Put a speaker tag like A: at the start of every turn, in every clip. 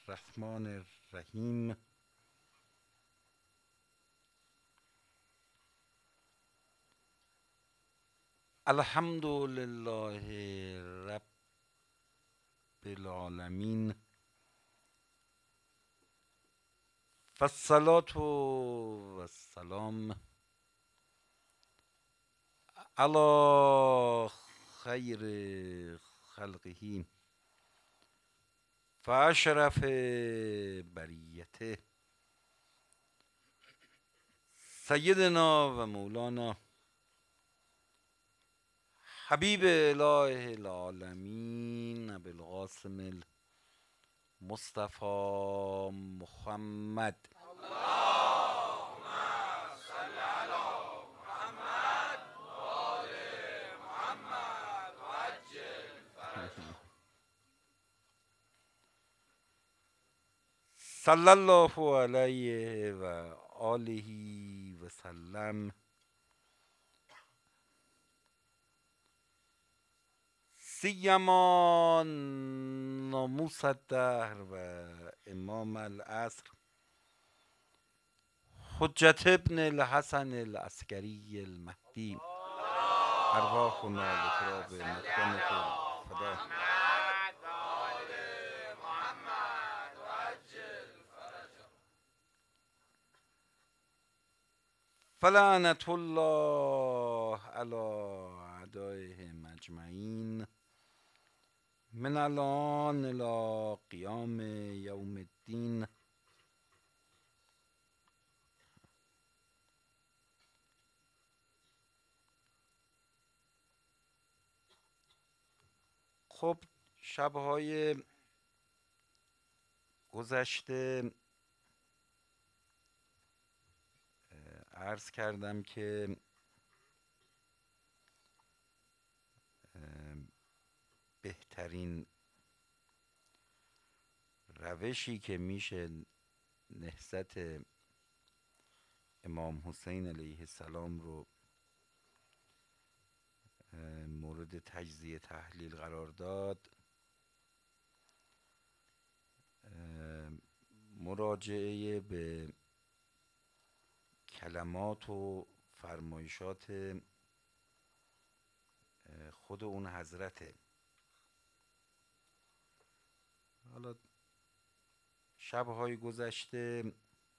A: الرحمن الرحیم. الحمد لله رب العالمین و الصلاة و السلام علی خیر خلقه و اشرف بریته سیدنا و مولانا حبیب اله العالمین ابوالقاسم المصطفى محمد. صلی الله علیه و آله و سلم. سیما ناموس الدهر و امام العصر حجت ابن الحسن العسکری المهدی ارواحنا لتراب مقدمه فدا. فلعنة الله على اعدائهم اجمعین من الان الى قیام یوم الدین. خب شبهای گذشته عرض کردم که بهترین روشی که میشه نهضت امام حسین علیه السلام رو مورد تجزیه تحلیل قرار داد مراجعه به کلمات و فرمایشات خود اون حضرته. حالا شبهای گذشته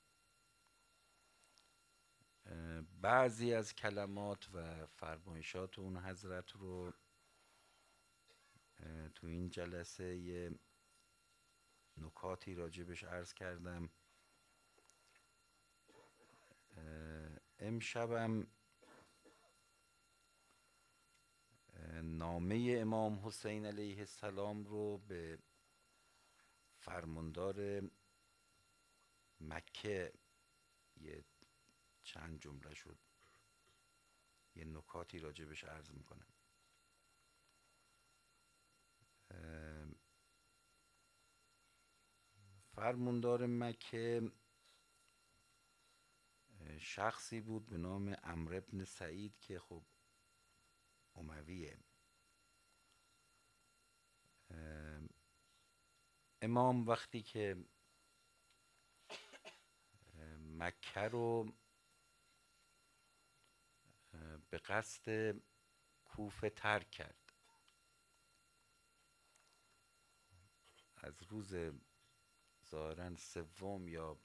A: بعضی از کلمات و فرمایشات اون حضرت رو تو این جلسه یه نکاتی راجبش عرض کردم. امشبم نامه امام حسین علیه السلام رو به فرماندار مکه یه چند جمله شد یه نکاتی راجبش عرض میکنم. فرماندار مکه شخصی بود به نام عمرو بن سعید که خب امویه. امام وقتی که مکه رو به قصد کوفه ترک کرد، از روز ظاهراً سوم یا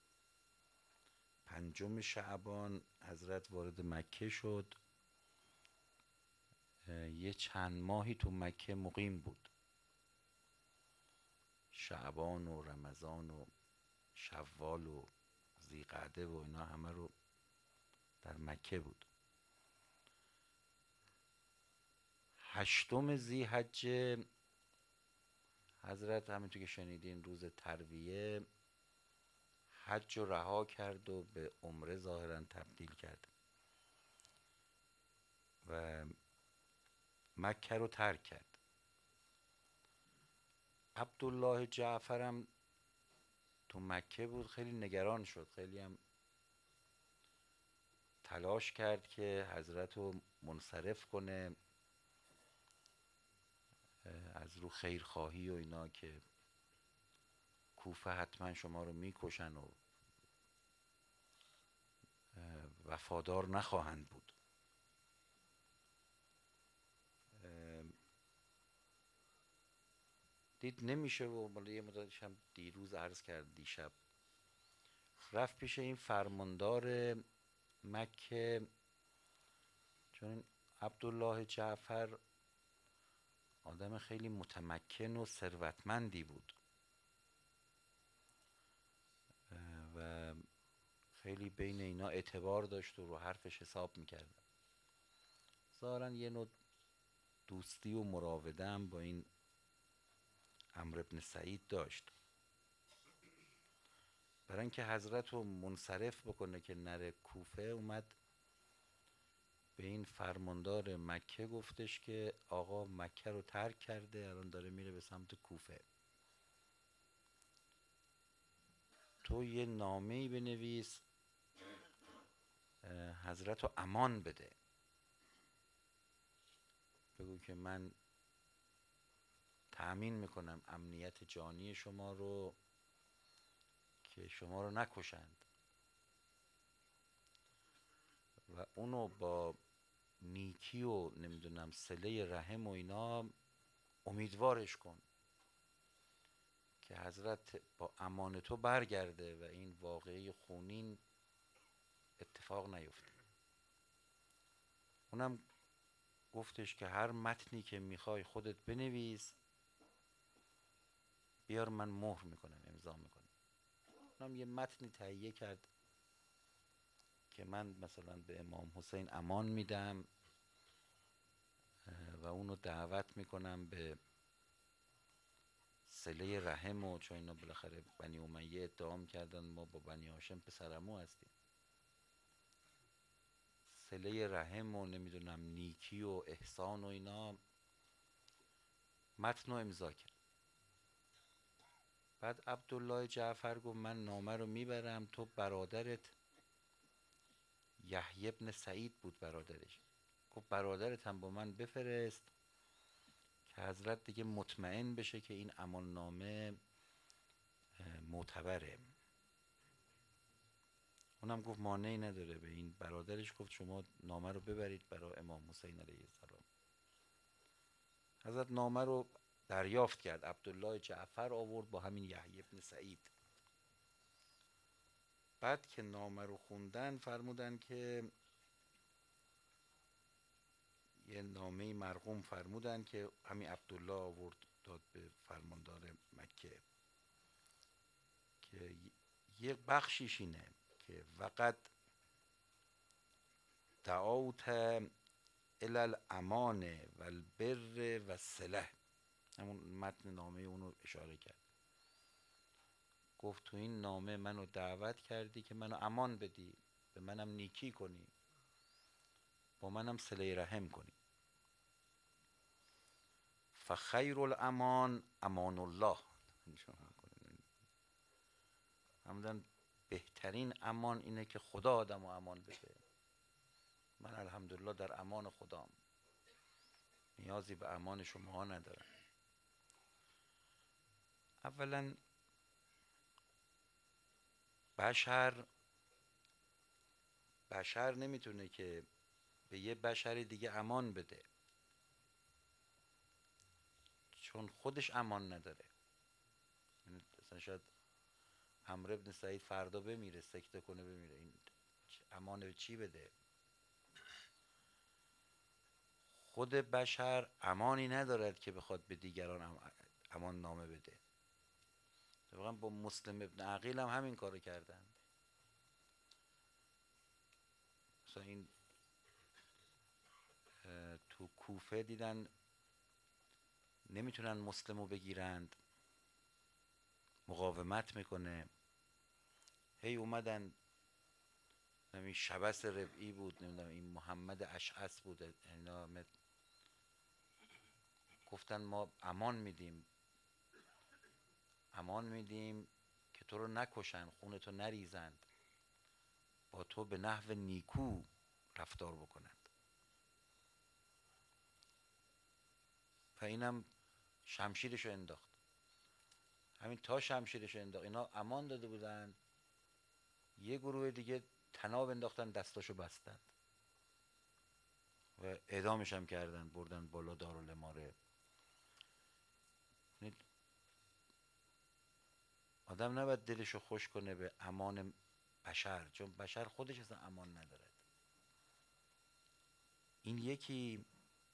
A: پنجم شعبان حضرت وارد مکه شد. یه چند ماهی تو مکه مقیم بود، شعبان و رمضان و شوال و ذیقعده و اینا همه رو در مکه بود. 8 ذی‌حجه حضرت همینطور که شنیدین روز ترویه حج رو رها کرد و به عمره ظاهراً تبدیل کرد و مکه رو ترک کرد. عبدالله جعفرم تو مکه بود، خیلی نگران شد، خیلی هم تلاش کرد که حضرت رو منصرف کنه از رو خیرخواهی و اینا که کوفه حتما شما رو میکشن و وفادار نخواهند بود. دید نمیشه و بالا یه مدتش هم دیروز عرض کرد دیشب رفت پیش این فرماندار مکه، چون عبدالله جعفر آدم خیلی متمکن و ثروتمندی بود و خیلی بین اینا اعتبار داشت و رو حرفش حساب میکرد. ظاهرا یه نوع دوستی و مراوده هم با این عمرو بن سعید داشت. برای اینکه حضرت رو منصرف بکنه که نره کوفه، اومد به این فرماندار مکه گفتش که آقا مکه رو ترک کرده، الان داره میره به سمت کوفه، تو یه نامه‌ای بنویس حضرت رو امان بده، بگو که من تأمین میکنم امنیت جانی شما رو که شما رو نکشند و اونو با نیکی و نمیدونم صله رحم و اینا امیدوارش کن که حضرت با امان تو برگرده و این واقعه خونین اتفاق نیفته. اونم گفتش که هر متنی که میخوای خودت بنویس بیار، من مهر میکنم، امضا میکنم. اونم یه متنی تهیه کرد که من مثلا به امام حسین امان میدم و اونو دعوت میکنم به صله رحم، و چون اینا بالاخره بنی امیه ادعا کردن ما با بنی هاشم پسرعمو هستیم، صله رحم و نمیدونم نیکی و احسان و اینا، متن رو امضا کرد. بعد عبدالله جعفر گفت من نامه رو میبرم، تو برادرت یحیی بن سعید بود برادرش، گفت برادرت هم با من بفرست که حضرت دیگه مطمئن بشه که این امان نامه معتبره. اونم گفت مانعی نداره، به این برادرش گفت شما نامه رو ببرید برای امام حسین علیه السلام. حضرت نامه رو دریافت کرد، عبدالله جعفر آورد با همین یحیی بن سعید. بعد که نامه رو خوندن فرمودن که یه نامه مرقوم فرمودن که همین عبدالله آورد داد به فرماندار مکه که یه بخشیش اینه که وقت دعوت الی الامان و البر و الصله، همون متن نامه اونو اشاره کرد، گفت تو این نامه منو دعوت کردی که منو امان بدی، به منم نیکی کنی، با منم صله رحم کنی. فخیر الامان امان الله، همدن بهترین امان اینه که خدا آدم و امان بده. من الحمدلله در امان خدام، نیازی به امان شما ندارم. اولا بشر نمیتونه که به یه بشر دیگه امان بده، چون خودش امان نداره. مثلا شاید عمرو بن سعید فردا بمیره، سکته کنه بمیره، این امان به چی بده؟ خود بشر امانی ندارد که بخواد به دیگران امان نامه بده. واقعا با مسلم ابن عقیل هم همین کارو کردن. مثلا این تو کوفه دیدن نمیتونن مسلمو بگیرند، مقاومت میکنه، هی اومدن، این شبس ربعی بود، نمیدونم این محمد اشعث بود، اینا گفتن ما امان میدیم که تو رو نکشن، خونتو نریزند، با تو به نحو نیکو رفتار بکنند. و اینم شمشیرشو انداخت. همین تا شمشیرش انداخت، اینا امان داده بودن، یه گروه دیگه طناب انداختن دستاشو بستن و اعدامش هم کردن، بردن بالا دارالاماره. آدم نباید دلشو خوش کنه به امان بشر، چون بشر خودش اصلا امان ندارد. این یکی.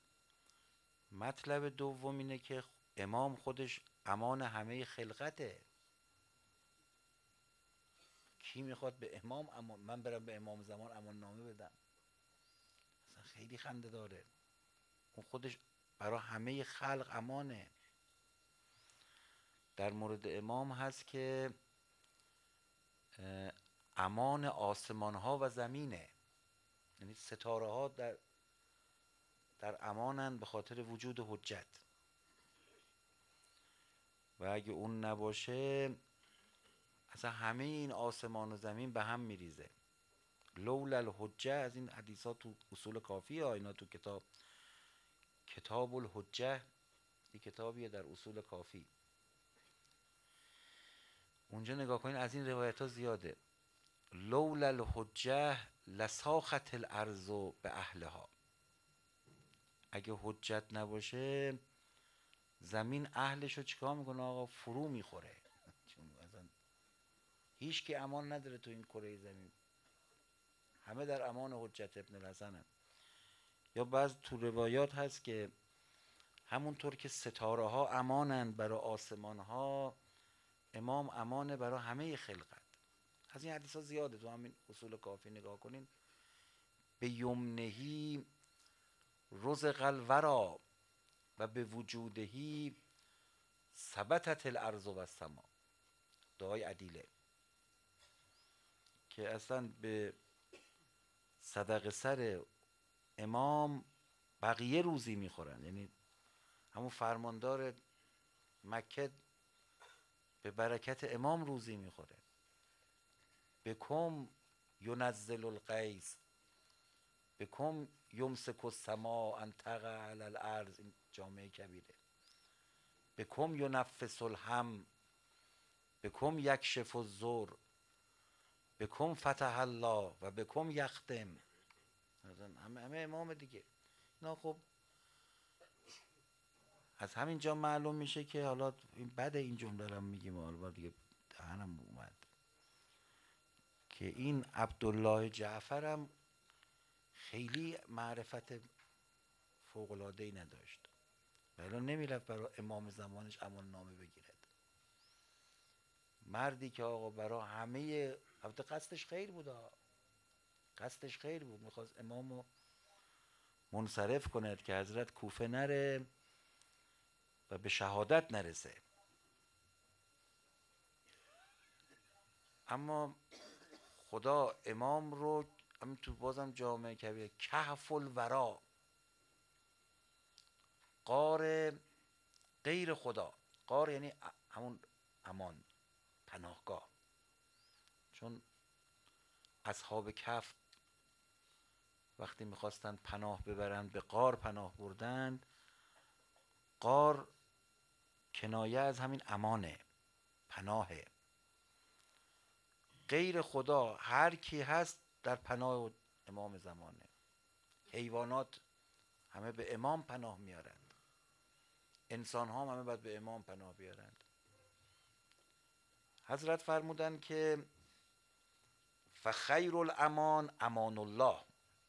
A: مطلب دوم اینه که امام خودش امان همه خلقته. کی میخواد به امام امان؟ من برم به امام زمان امان نامه بدم؟ اصلا خیلی خنده داره. اون خودش برای همه خلق امانه. در مورد امام هست که امان آسمان ها و زمینه، یعنی ستاره ها در امانن به خاطر وجود حجت، و اگه اون نباشه اصلا همه این آسمان و زمین به هم میریزه. لولا الحجه، از این حدیثات تو اصول کافی ها، اینا تو کتاب الحجه، این کتابیه در اصول کافی، اونجا نگاه کنین از این روایت ها زیاده. لولا الحجه لساخت الارض به اهلها، اگه حجت نباشه زمین اهلشو چیکار میکنه آقا؟ فرو میخوره. چون اصلا هیچ کی امان نداره تو این کره زمین، همه در امان حجت ابن الحسن هم. یا بعض تو روایات هست که همونطور که ستاره ها امانن برای آسمان ها، امام امانه برای همه خلقت. از این حدیث ها زیاده، تو همین اصول کافی نگاه کنین. به یمنهی رزق الورا و به وجودهی ثبتت الارض و السما، دعای عدیله که اصلا به صدق سر امام بقیه روزی میخورن. یعنی همون فرماندار مکه به برکت امام روزی میخوره. بکم ینزل الغیث، بکم یمسک السماء ان تقع علی الارض، این جامعه کبیره. بکم ینفس الهم، بکم یکشف الضر، بکم فتح الله و بکم یختم. همه امام دیگه. نه خب از همین جا معلوم میشه که حالا این بده این جمله رو میگیم، حالا دیگه دهنم اومد، که این عبدالله جعفرم خیلی معرفت فوق‌العاده‌ای نداشت، ولی نمیرفت برای امام زمانش امان نامه بگیرد. مردی که آقا برای همه، البته قصدش خیر بود، قصدش خیر بود، میخواست امامو منصرف کند که حضرت کوفه نره و به شهادت نرسه. اما خدا امام رو همین تو بازم جامعه کبیر کهف الورا، غار غیر خدا، غار یعنی همون امان، پناهگاه. چون اصحاب کهف وقتی میخواستن پناه ببرند به غار پناه بردند. غار کنایه از همین امانه، پناهه. غیر خدا هر کی هست در پناه امام زمانه. حیوانات همه به امام پناه میارند، انسان ها همه باید به امام پناه بیارند. حضرت فرمودن که فخیر الامان امان الله،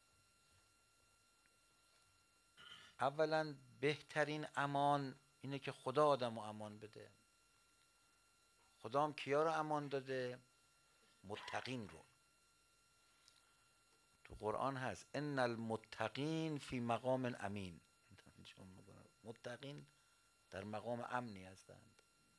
A: اولا بهترین امان اینه که خدا آدم رو امان بده. خدا هم کیا رو امان داده؟ متقین رو. تو قرآن هست ان المتقین فی مقام امین، متقین در مقام امنی هستند.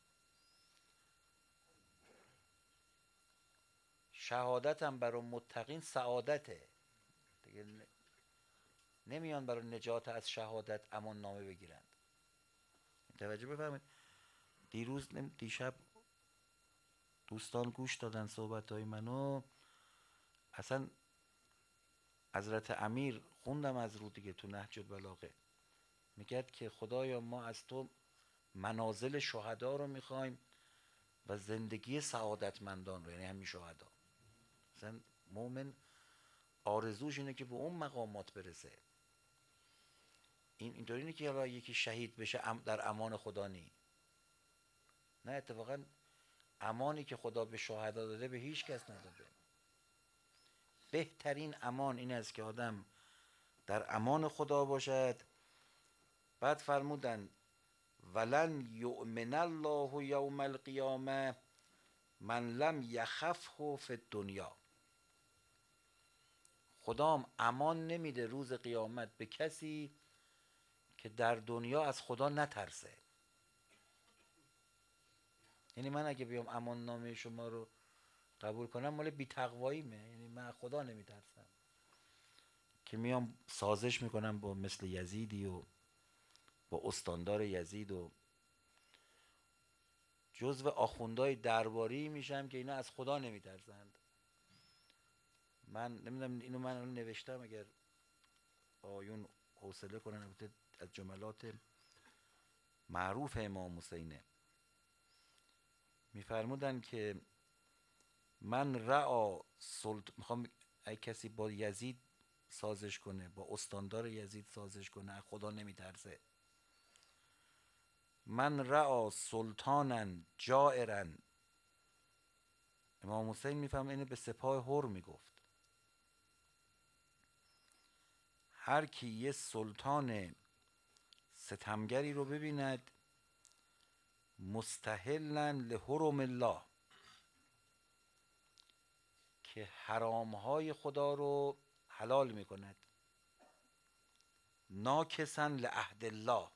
A: شهادت هم برای متقین سعادته دیگه، نمیان برای نجات از شهادت امان نامه بگیرند. توجه بفرمایید. دیشب دوستان گوش دادن صحبت های منو، اصلا حضرت امیر خوندم از رو دیگه تو نهج البلاغه، میگه که خدایا ما از تو منازل شهدا رو میخوایم و زندگی سعادتمندان رو، یعنی همین شهدا. مثلا مؤمن آرزوش اینه که به اون مقامات برسه. اینطوری اینه که حالا یکی شهید بشه در امان خدا نه، اتفاقا امانی که خدا به شهدا داده به هیچ کس نداده. بهترین امان این است که آدم در امان خدا باشد. بعد فرمودن ولن یؤمن الله یوم القیامه من لم یخفه فی الدنیا. خدام امان نمیده روز قیامت به کسی که در دنیا از خدا نترسه. یعنی من اگه بیام امان نامه شما رو قبول کنم مال بی تقواییمه، یعنی من خدا نمیترسم که میام سازش میکنم با مثل یزیدی و با استاندار یزید و جزو آخوندهای درباری میشم که اینا از خدا نمیترسند. من نمیدونم اینو من نوشتم، اگر آیون حوصله کنن. البته از جملات معروف امام حسینه. میفرمودن که من رعا میخوام اگه کسی با یزید سازش کنه، با استاندار یزید سازش کنه، خدا نمیترسه. من رعا سلطانا جائرا. امام حسین میفهم اینو به سپاه هر میگفت. هر کی یه سلطان ستمگری رو ببیند مستحلا لحرم الله، که حرامهای خدا رو حلال میکند، ناکسا لعهد الله،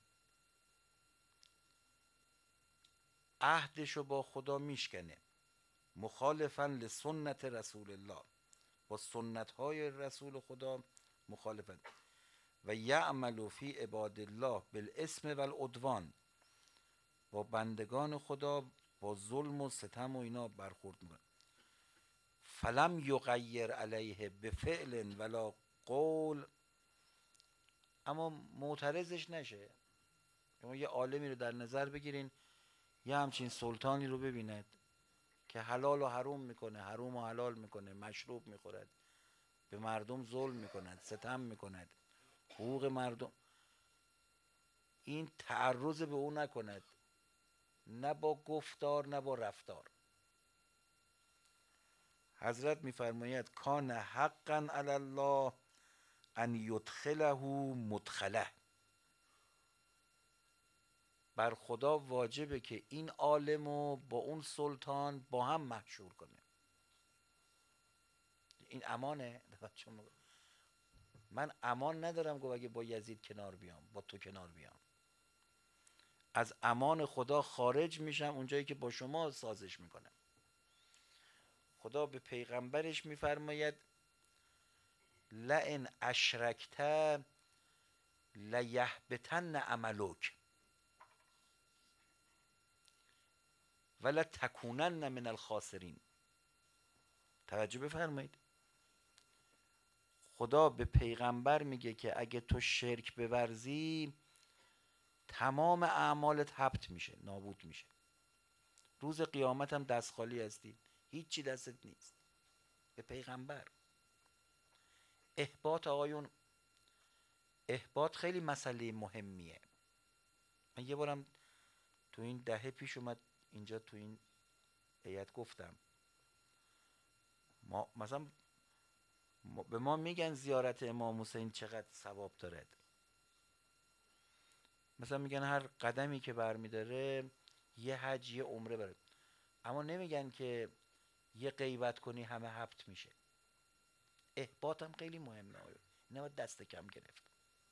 A: عهدشو با خدا میشکنه، مخالفا لسنت رسول الله، با سنت های رسول خدا مخالفن، و یعمل فی عباد الله بالاسم والعدوان، با بندگان خدا با ظلم و ستم و اینا برخورد میکنه. فلم یغیر علیه بفعل ولا قول، اما معترضش نشه. شما یه عالمی رو در نظر بگیرین، یه همچین سلطانی رو ببیند که حلال و حروم میکنه، حروم و حلال میکنه، مشروب میخورد، به مردم ظلم میکند، ستم میکند، حقوق مردم، این تعرض به او نکند، نه با گفتار نه با رفتار. حضرت میفرماید کان حقا علی الله ان یدخله مدخله. بر خدا واجبه که این عالمو با اون سلطان با هم محشور کنه. این امانه. من امان ندارم گفت اگه با یزید کنار بیام، با تو کنار بیام. از امان خدا خارج میشم اونجایی که با شما سازش میکنم. خدا به پیغمبرش میفرماید لئن اشرکت لیحبطن عملک ولتکونن من الخاسرین. توجه بفرمایید، خدا به پیغمبر میگه که اگه تو شرک بورزی تمام اعمالت حبط میشه، نابود میشه. روز قیامت هم دست خالی هستی، هیچی دستت نیست. به پیغمبر. احباط آقایون، احباط خیلی مسئله مهمیه. من یه بارم تو این دهه پیش اومد اینجا تو این هیئت گفتم، ما مثلا به ما میگن زیارت امام حسین چقدر ثواب دارد. مثلا میگن هر قدمی که برمیداره یه حج یه عمره بره، اما نمیگن که یه غیبت کنی همه حبط میشه. احباط هم خیلی مهمه. نباید دست کم گرفت.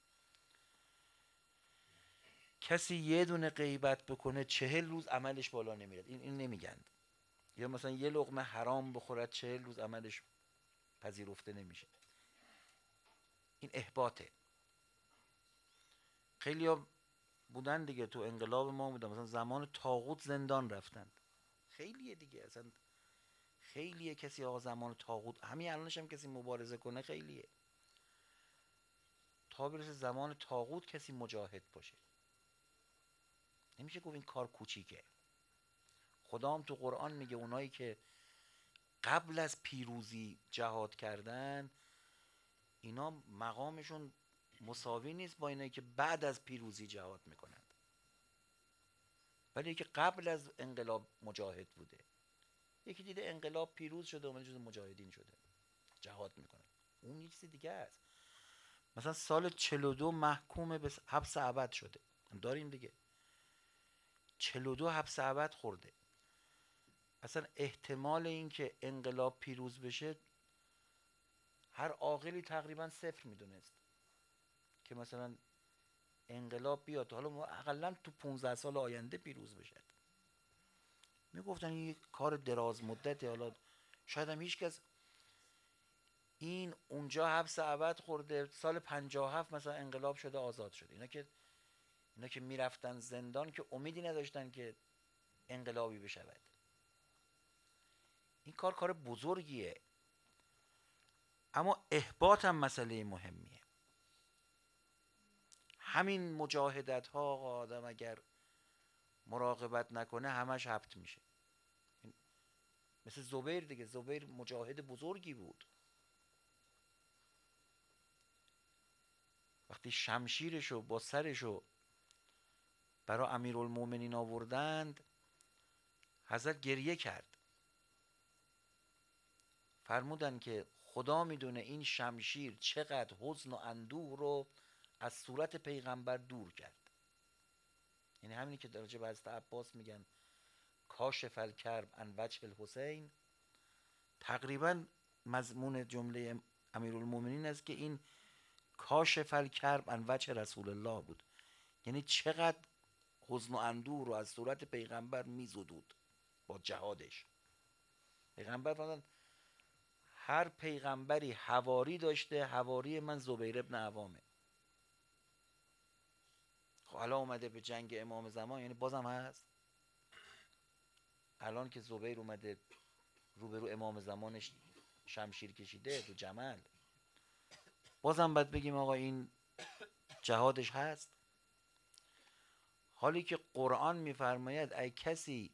A: کسی یه دونه غیبت بکنه 40 روز عملش بالا نمیرد. این نمیگن. یا مثلا یه لقمه حرام بخورد 40 روز عملش پذیرفته نمیشه. این احباطه. خیلی ها بودن دیگه تو انقلاب ما بودن، مثلا زمان طاغوت زندان رفتن. خیلیه دیگه، اصلا خیلیه. کسی آقا زمان طاغوت، همین الانش هم کسی مبارزه کنه خیلیه. تا برسه زمان طاغوت کسی مجاهد باشه. نمیشه گفت این کار کوچیکه. خدا هم تو قرآن میگه اونایی که قبل از پیروزی جهاد کردن اینا مقامشون مساوی نیست با اینایی که بعد از پیروزی جهاد میکنند، ولی که قبل از انقلاب مجاهد بوده. یکی دیده انقلاب پیروز شده و جز مجاهدین شده جهاد میکنه، اون یه چیز دیگه است. مثلا سال 42 محکوم به حبس ابد شده، داریم دیگه، 42 حبس ابد خورده. اصلا احتمال این که انقلاب پیروز بشه هر عاقلی تقریبا صفر میدونست که مثلا انقلاب بیاد حالا ما اقلا تو 15 سال آینده پیروز بشه. میگفتن این کار دراز مدته، حالا شاید هم هیچ کس این اونجا حبس ابد خورده، سال 57 مثلا انقلاب شده آزاد شده. اینا که میرفتن زندان که امیدی نداشتن که انقلابی بشود. این کار بزرگیه، اما احباط هم مسئله مهمیه. همین مجاهدت ها آدم اگر مراقبت نکنه همش حبط میشه. مثل زبیر دیگه، زبیر مجاهد بزرگی بود، وقتی شمشیرشو با سرشو برای امیرالمومنین آوردند حضرت گریه کرد، فرمودن که خدا میدونه این شمشیر چقدر حزن و اندوه رو از صورت پیغمبر دور کرد. یعنی همینی که در راجع به حضرت عباس میگن کاشف الکرب عن وجه الحسین، تقریبا مضمون جمله امیرالمومنین است که این کاشف الکرب عن وجه رسول الله بود، یعنی چقدر حزن و اندوه رو از صورت پیغمبر میزدود با جهادش. پیغمبر فرمودن هر پیغمبری حواری داشته، حواری من زبیر ابن عوامه. خب حالا اومده به جنگ امام زمان، یعنی بازم هست. الان که زبیر اومده روبرو امام زمانش شمشیر کشیده تو جمل، بازم باید بگیم آقا این جهادش هست. حالی که قرآن میفرماید ای کسی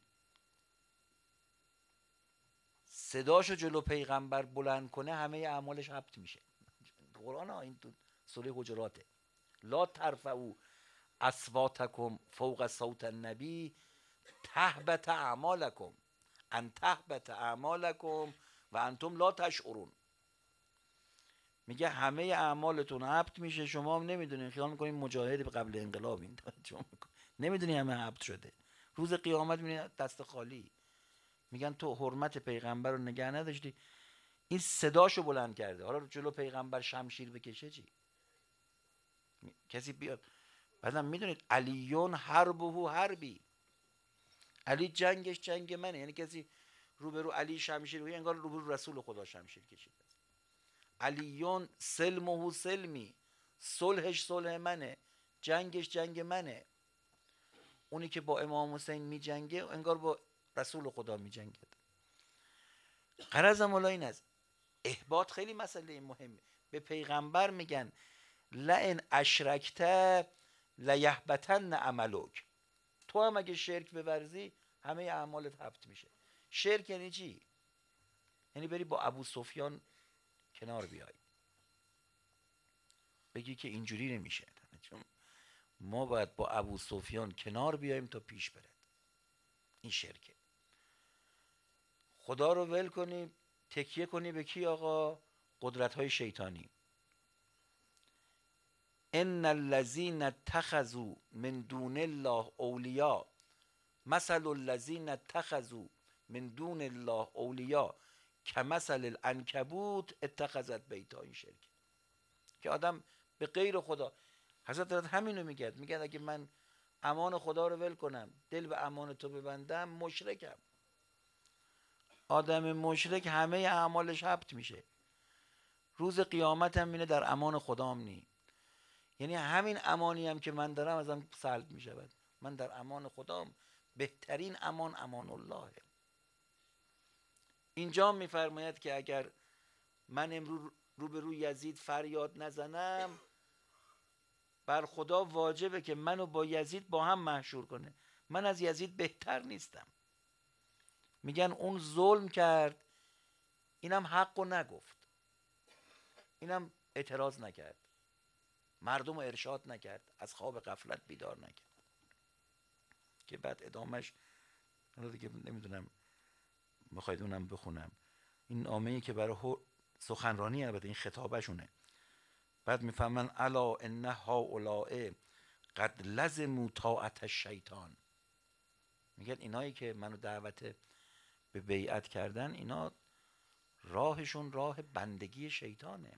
A: صداشو جلو پیغمبر بلند کنه همه اعمالش حبط میشه. قرآن این تو سوره حجراته، لا ترفعوا اصواتکم فوق صوت النبی تهبط اعمالکم ان تهبط اعمالکم و انتم لا تشعرون. میگه همه اعمالتون حبط میشه، شما هم نمیدونین، خیال میکنین مجاهد قبل انقلاب این نمیدونی همه حبط شده. روز قیامت میبینی دست خالی. میگن تو حرمت پیغمبر رو نگه نداشتی، این صداشو بلند کرده، حالا جلو پیغمبر شمشیر بکشه چی؟ کسی بیاد؟ بعدم میدونید علیون حربه حربی، علی جنگش جنگ منه. یعنی کسی روبرو علی شمشیر بگیره انگار روبرو رسول خدا شمشیر کشیده. علیون سلمه سلمی، صلحش صلح منه، جنگش جنگ منه. اونی که با امام حسین می جنگه انگار با رسول خدا می جنگه. غرضم الا این است، احباط خیلی مسئله مهمه. به پیغمبر میگن لئن اشرکت لیحبطن عملک، تو هم اگه شرک بورزی همه اعمالت حبط میشه. شرک یعنی چی؟ یعنی بری با ابو سفیان کنار بیای، بگی که اینجوری نمیشه، چون ما باید با ابو سفیان کنار بیایم تا پیش بره. این شرکه. خدا رو ول کنی، تکیه کنی به کی آقا؟ قدرت های شیطانی. ان الذين اتخذوا من دون الله اولیاء مثل الذين اتخذوا من دون الله اولیاء کمثل العنکبوت اتخذت بیتا. این شرک که آدم به غیر خدا، حضرت همینو میگن اگه من امان خدا رو ول کنم، دل به امان تو ببندم، مشرکم. آدم مشرک همه اعمالش حبط میشه، روز قیامت هم اینه در امان خدام نی. یعنی همین امانی هم که من دارم ازم سلب میشود. من در امان خدام، بهترین امان امان الله. اینجا میفرماید که اگر من امروز روبروی یزید فریاد نزنم، بر خدا واجبه که منو با یزید با هم محشور کنه. من از یزید بهتر نیستم. میگن اون ظلم کرد، اینم حقو نگفت، اینم اعتراض نکرد، مردم رو ارشاد نکرد، از خواب غفلت بیدار نکرد. که بعد ادامش حالا دیگه نمیدونم میخواید اونم بخونم. این نامه‌ای که برای سخنرانی، البته این خطابشونه. بعد میفهمن الا ان هؤلاء قد لزموا طاعت الشیطان. میگن اینایی که منو دعوت به بیعت کردن، اینا راهشون راه بندگی شیطانه.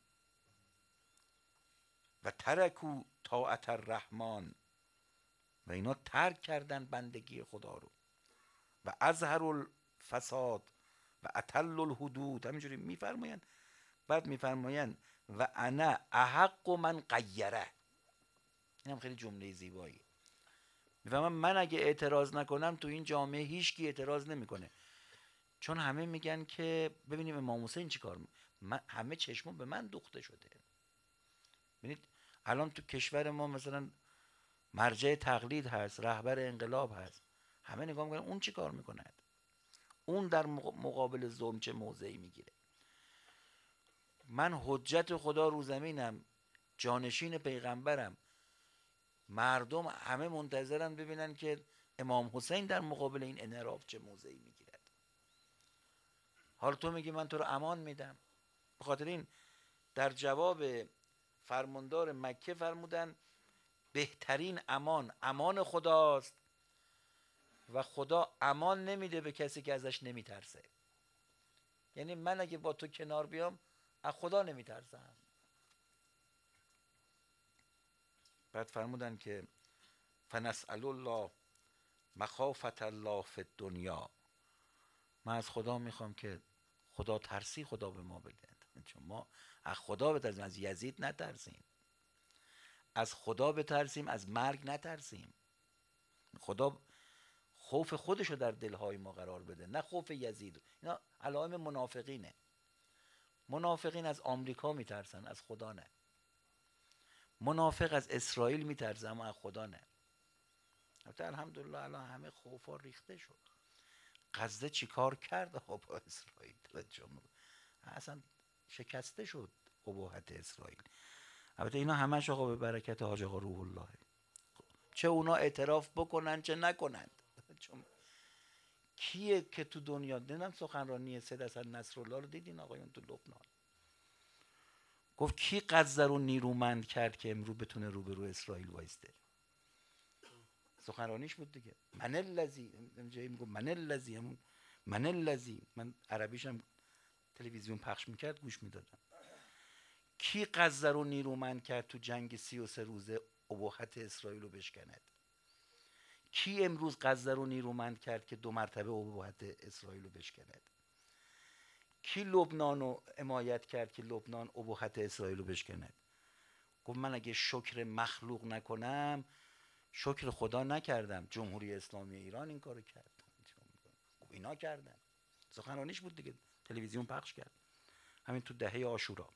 A: و ترکو طاعت الرحمن، و اینا ترک کردن بندگی خدا رو. و اظهر الفساد و اطل الحدود، همینجوری میفرماین. بعد میفرماین و انا احق من غیره. این هم خیلی جمله زیبایی. میفهمم من اگه اعتراض نکنم تو این جامعه هیچکی اعتراض نمیکنه، چون همه میگن که ببینیم امام حسین چی کار همه چشمون به من دوخته شده. ببینید الان تو کشور ما مثلا مرجع تقلید هست، رهبر انقلاب هست، همه نگاه میکنن اون چی کار میکند، اون در مقابل ظلم چه موضعی میگیره. من حجت خدا رو زمینم، جانشین پیغمبرم، مردم همه منتظرن ببینن که امام حسین در مقابل این انحراف چه موضعی میگیرد. حالا تو میگی من تو رو امان میدم. به خاطر این در جواب فرماندار مکه فرمودن بهترین امان امان خداست و خدا امان نمیده به کسی که ازش نمیترسه. یعنی من اگه با تو کنار بیام از خدا نمیترسم. بعد فرمودن که فنسأل الله مخافت الله فی الدنیا. من از خدا میخوام که خدا ترسی خدا به ما بده، چون ما از خدا بترسیم، از یزید نترسیم، از خدا بترسیم، از مرگ نترسیم. خدا خوف خودشو در دلهای ما قرار بده، نه خوف یزید. اینا علائم منافقینه. منافقین از آمریکا میترسن، از خدا نه. منافق از اسرائیل میترسه اما از خدا نه. البته الحمدلله الان همه خوفا ریخته شد. غزه چی کار کرد با اسرائیل؟ اصلا شکسته شد ابهت اسرائیل. البته اینا همش آقا به برکت حاج آقا روح الله، چه اونا اعتراف بکنن چه نکنند. چون کیه که تو دنیا، دیدم سخنرانی سید حسن نصرالله رو دیدین آقایون تو لبنان، گفت کی غزه رو نیرومند کرد که امروز بتونه روبرو اسرائیل وایسته. سخنرانیش بود دیگه، من الذی، جایی میگه من الذی، همون من الذی. من عربیشم تلویزیون پخش میکرد گوش میدادم. کی غزه رو نیرومند کرد تو جنگ 33 روزه ابهت اسرائیل رو بشکند؟ کی امروز غزه رو نیرومند کرد که 2 مرتبه ابهت اسرائیل رو بشکند؟ کی لبنان رو حمایت کرد که لبنان ابهت اسرائیل رو بشکند؟ گفت من اگه شکر مخلوق نکنم شکر خدا نکردم. جمهوری اسلامی ایران این کارو کرد. گفت اینا کردن. سخنرانیش بود دیگه، تلویزیون پخش کرد همین تو دهه عاشورا.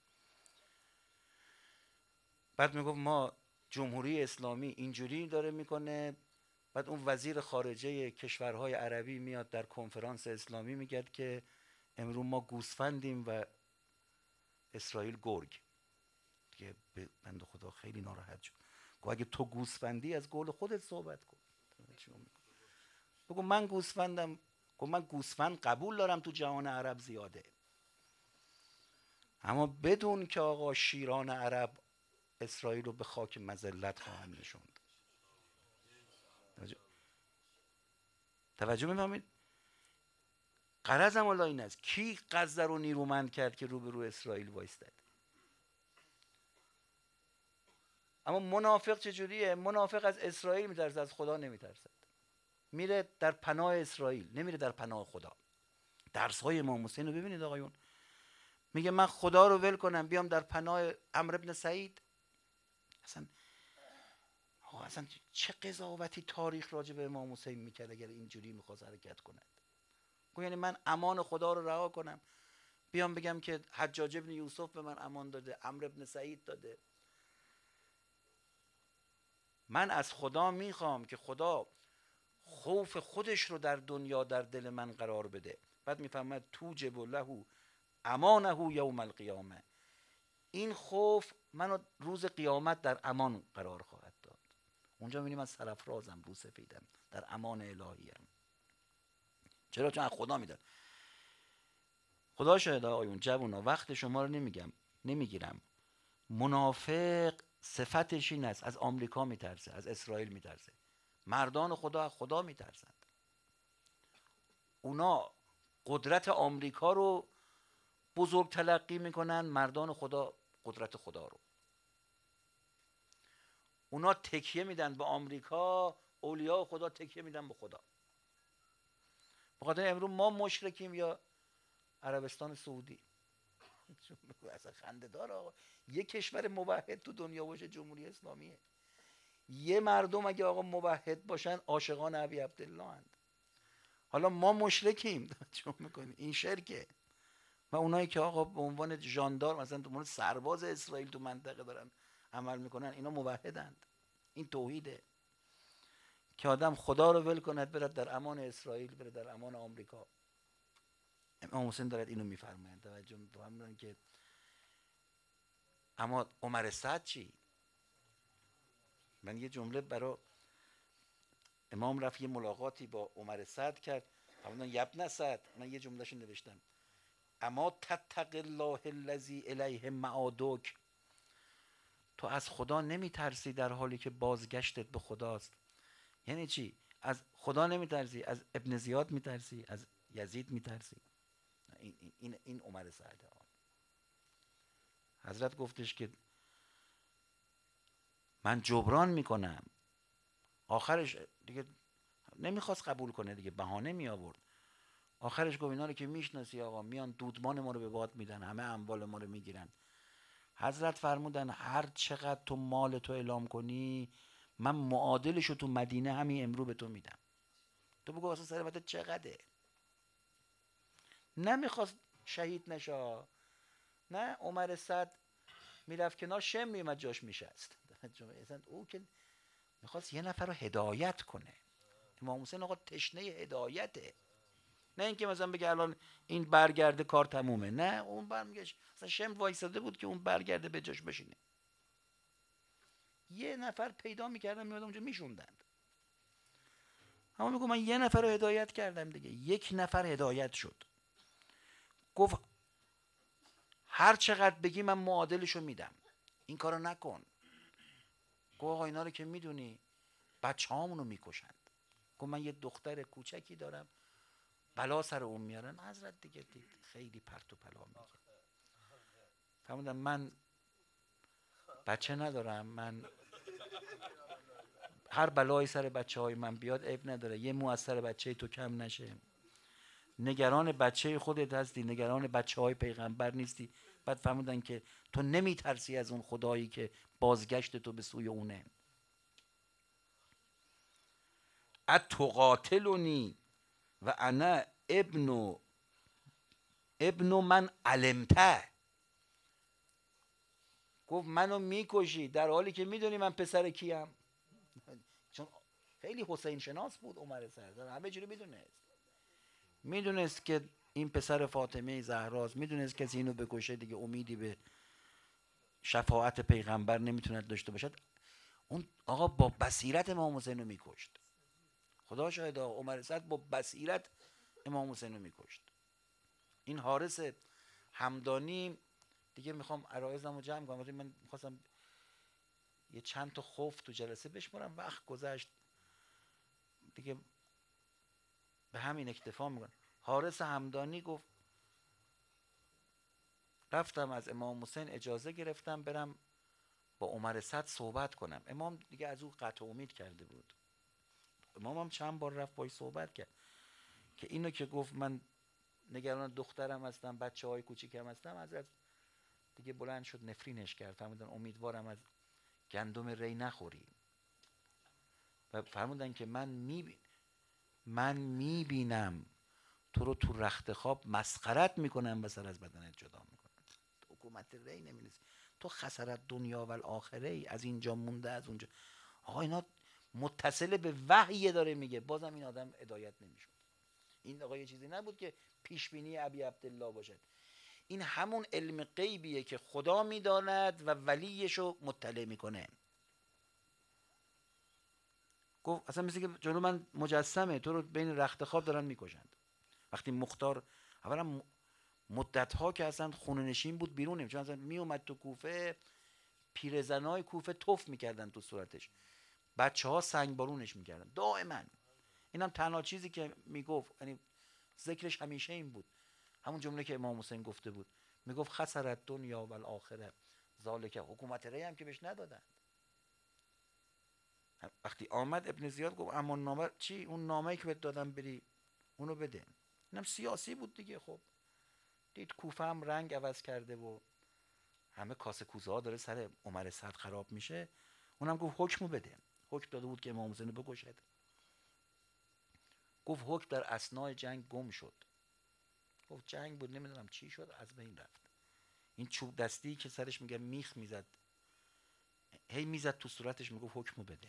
A: بعد میگفت ما جمهوری اسلامی اینجوری داره میکنه. بعد اون وزیر خارجه کشورهای عربی میاد در کنفرانس اسلامی میگه که امروز ما گوسفندیم و اسرائیل گرگ. دیگه بنده خدا خیلی ناراحت شد. گفت اگه تو گوسفندی از قول خودت صحبت کن. بگو من گوسفندم. گفت من گوسفند قبول دارم تو جهان عرب زیاده، اما بدون که آقا شیران عرب اسرائیل رو به خاک مذلت خواهند نشوند. توجه می‌فرمایید؟ غرضم والا این است کی غزه رو نیرومند کرد که روبرو اسرائیل وایستاد. اما منافق چجوریه؟ منافق از اسرائیل میترسه، از خدا نمیترسه. میره در پناه اسرائیل، نمیره در پناه خدا. درس های امام حسین رو ببینید آقایون. میگه من خدا رو ول کنم بیام در پناه عمرو بن سعید. اصلا چه قضاوتی تاریخ راجع به امام حسین میکرد اگر اینجوری میخواست حرکت کند. یعنی من امان خدا رو رها کنم بیام بگم که حجاج ابن یوسف به من امان داده، عمرو بن سعید داده. من از خدا میخوام که خدا خوف خودش رو در دنیا در دل من قرار بده. بعد میفهمد توجب له امانه یوم القیامه، این خوف منو روز قیامت در امان قرار خواهد داد. اونجا میبینی من سرافرازم، رو سفیدم، در امان الهیم. چرا؟ چون از خدا میدن. خدا شاهد آقایون جوونا، وقت شما رو نمیگیرم. منافق صفتش این است، از آمریکا میترسه، از اسرائیل میترسه. مردان خدا از خدا میترسند. اونا قدرت آمریکا رو بزرگ تلقی میکنن، مردان خدا قدرت خدا رو. اونا تکیه میدن به آمریکا، اولیاء خدا تکیه میدن به خدا. بخاطر امروز ما مشرکیم یا عربستان سعودی. اصلا خنده داره آقا. یه کشور موحد تو دنیا باشه جمهوری اسلامیه. یه مردم اگه آقا موحد باشن عاشقان ابی عبدالله اند. حالا ما مشرکیم چون میکنیم این شرکه. و اونایی که آقا به عنوان ژاندارم مثلا به عنوان سرباز اسرائیل تو منطقه دارن عمل میکنن، اینا موحدند. این توحیده که آدم خدا رو ول کند برد در امان اسرائیل، برد در امان آمریکا. امام حسین دارد اینو میفرمایند. توجه میفرمایند که اما عمر سعد چی؟ من یه جمله برای امام رفت یه ملاقاتی با عمر سعد کرد، فرمودن یبن سعد، من یه جملهشو نوشتم، اما تتق الله الذی الیه معادک، تو از خدا نمیترسی در حالی که بازگشتت به خداست. یعنی چی؟ از خدا نمیترسی، از ابن زیاد میترسی، از یزید میترسی. این عمر سعد. حضرت گفتش که من جبران میکنم. آخرش دیگه نمیخواست قبول کنه دیگه، بهانه می آورد. آخرش گفت اینا رو که میشناسی آقا، میان دودمان ما رو به باد میدن، همه اموال ما رو میگیرن. حضرت فرمودن هر چقدر تو مال تو اعلام کنی، من معادلش رو تو مدینه همین امرو به تو میدم. تو بگو واسه ثروت چقدره. نمیخواست شهید نشه. نه، عمر سعد میرفت کنار، شم میومد جاش میشست. او که میخواست یه نفر رو هدایت کنه. امام حسین آقا تشنه هدایته. نه اینکه مثلا بگه الان این برگرده کار تمومه. نه، اون برمیگشت. مثلا شم وایساده بود که اون برگرده به جاش بشینه. یه نفر پیدا میکردن میادن اونجا میشوندند. اما میگم من یه نفر رو هدایت کردم دیگه. یک نفر هدایت شد. گفت هر چقدر بگی من معادلشو میدم. این کارو نکن. گفت آقا اینا رو که میدونی بچه هامونو میکشند. گفت من یه دختر کوچکی دارم، بلا سر اون میارن. حضرت دیگه دید خیلی پرت و پلا میگه. فرمودم من بچه ندارم، من هر بلایی سر بچه های من بیاد عیب نداره، یه مو از سر بچه تو کم نشه. نگران بچه خودت هستی، نگران بچه های پیغمبر نیستی. بعد فهمیدن که تو نمیترسی از اون خدایی که بازگشت تو به سوی اونه. اتقاتلونی و انا ابن من علمته. گفت منو میکشی در حالی که میدونی من پسر کیم. چون خیلی حسین شناس بود عمر سعد، همه جوری میدونست که این پسر فاطمه زهراست، میدونست کسی اینو بکشه دیگه امیدی به شفاعت پیغمبر نمیتوند داشته باشد. اون آقا با بصیرت امام حسین رو میکشت. خدا شاهد آقا عمر سعد با بصیرت امام حسین رو میکشت. این حارس همدانی دیگه، میخوام عرایزم رو جمع کنم. من میخواستم یه چند تا خوف تو جلسه بشمارم، وقت گذشت دیگه، به همین اکتفا میکنم. حارس همدانی گفت رفتم از امام حسین اجازه گرفتم برم با عمر سعد صحبت کنم. امام دیگه از او قطع امید کرده بود. امام هم چند بار رفت باهاش صحبت کرد که اینو که گفت من نگران دخترم هستم، بچه های کوچیکم هستم، حضرت دیگه بلند شد نفرینش کرد. فرمودن امیدوارم از گندم ری نخوری. و فرمودن که من میبینم تو رو تو رخت خواب مسخرت میکنم و سر از بدنت جدا میکنم. حکومت ری نمی‌نویسی تو خسارت دنیا و الاخره ای، از اینجا مونده از اونجا. آقا اینا متصل به وحی داره میگه، بازم این آدم هدایت نمیشد. این آقا یه چیزی نبود که پیش بینی ابی عبدالله باشد، این همون علم غیبیه که خدا میداند و ولیشو مطلع میکنه. گفت اصلا مثل که جلو من مجسمه، تو رو بین رخت خواب دارن میکشند. وقتی مختار اولا مدت ها که اصلا خونه نشین بود بیرون، چون اصلا می اومد تو کوفه، پیرزنای کوفه توف میکردن تو صورتش، بچه ها سنگ بارونش میکردن دائما. اینم تنها چیزی که میگفت، یعنی ذکرش همیشه این بود، همون جمله که امام حسین گفته بود، میگفت خسرت دنیا و الاخره ذالک. حکومت ری هم که بهش ندادن. وقتی آمد ابن زیاد گفت اما نامه چی؟ اون نامه‌ای که بهت دادم بری اونو بده. اینم سیاسی بود دیگه. خب دید کوفه هم رنگ عوض کرده و همه کاسه کوزه ها داره سر عمر سعد خراب میشه، اونم گفت حکمو بده. حکم داده بود که امام حسین رو بکشد. گفت حکم در اثناء جنگ گم شد. گفت جنگ بود نمیدونم چی شد، از بین رفت. این چوب دستی که سرش میگه میخ میزد، هی میزد تو صورتش، میگفت حکمو بده.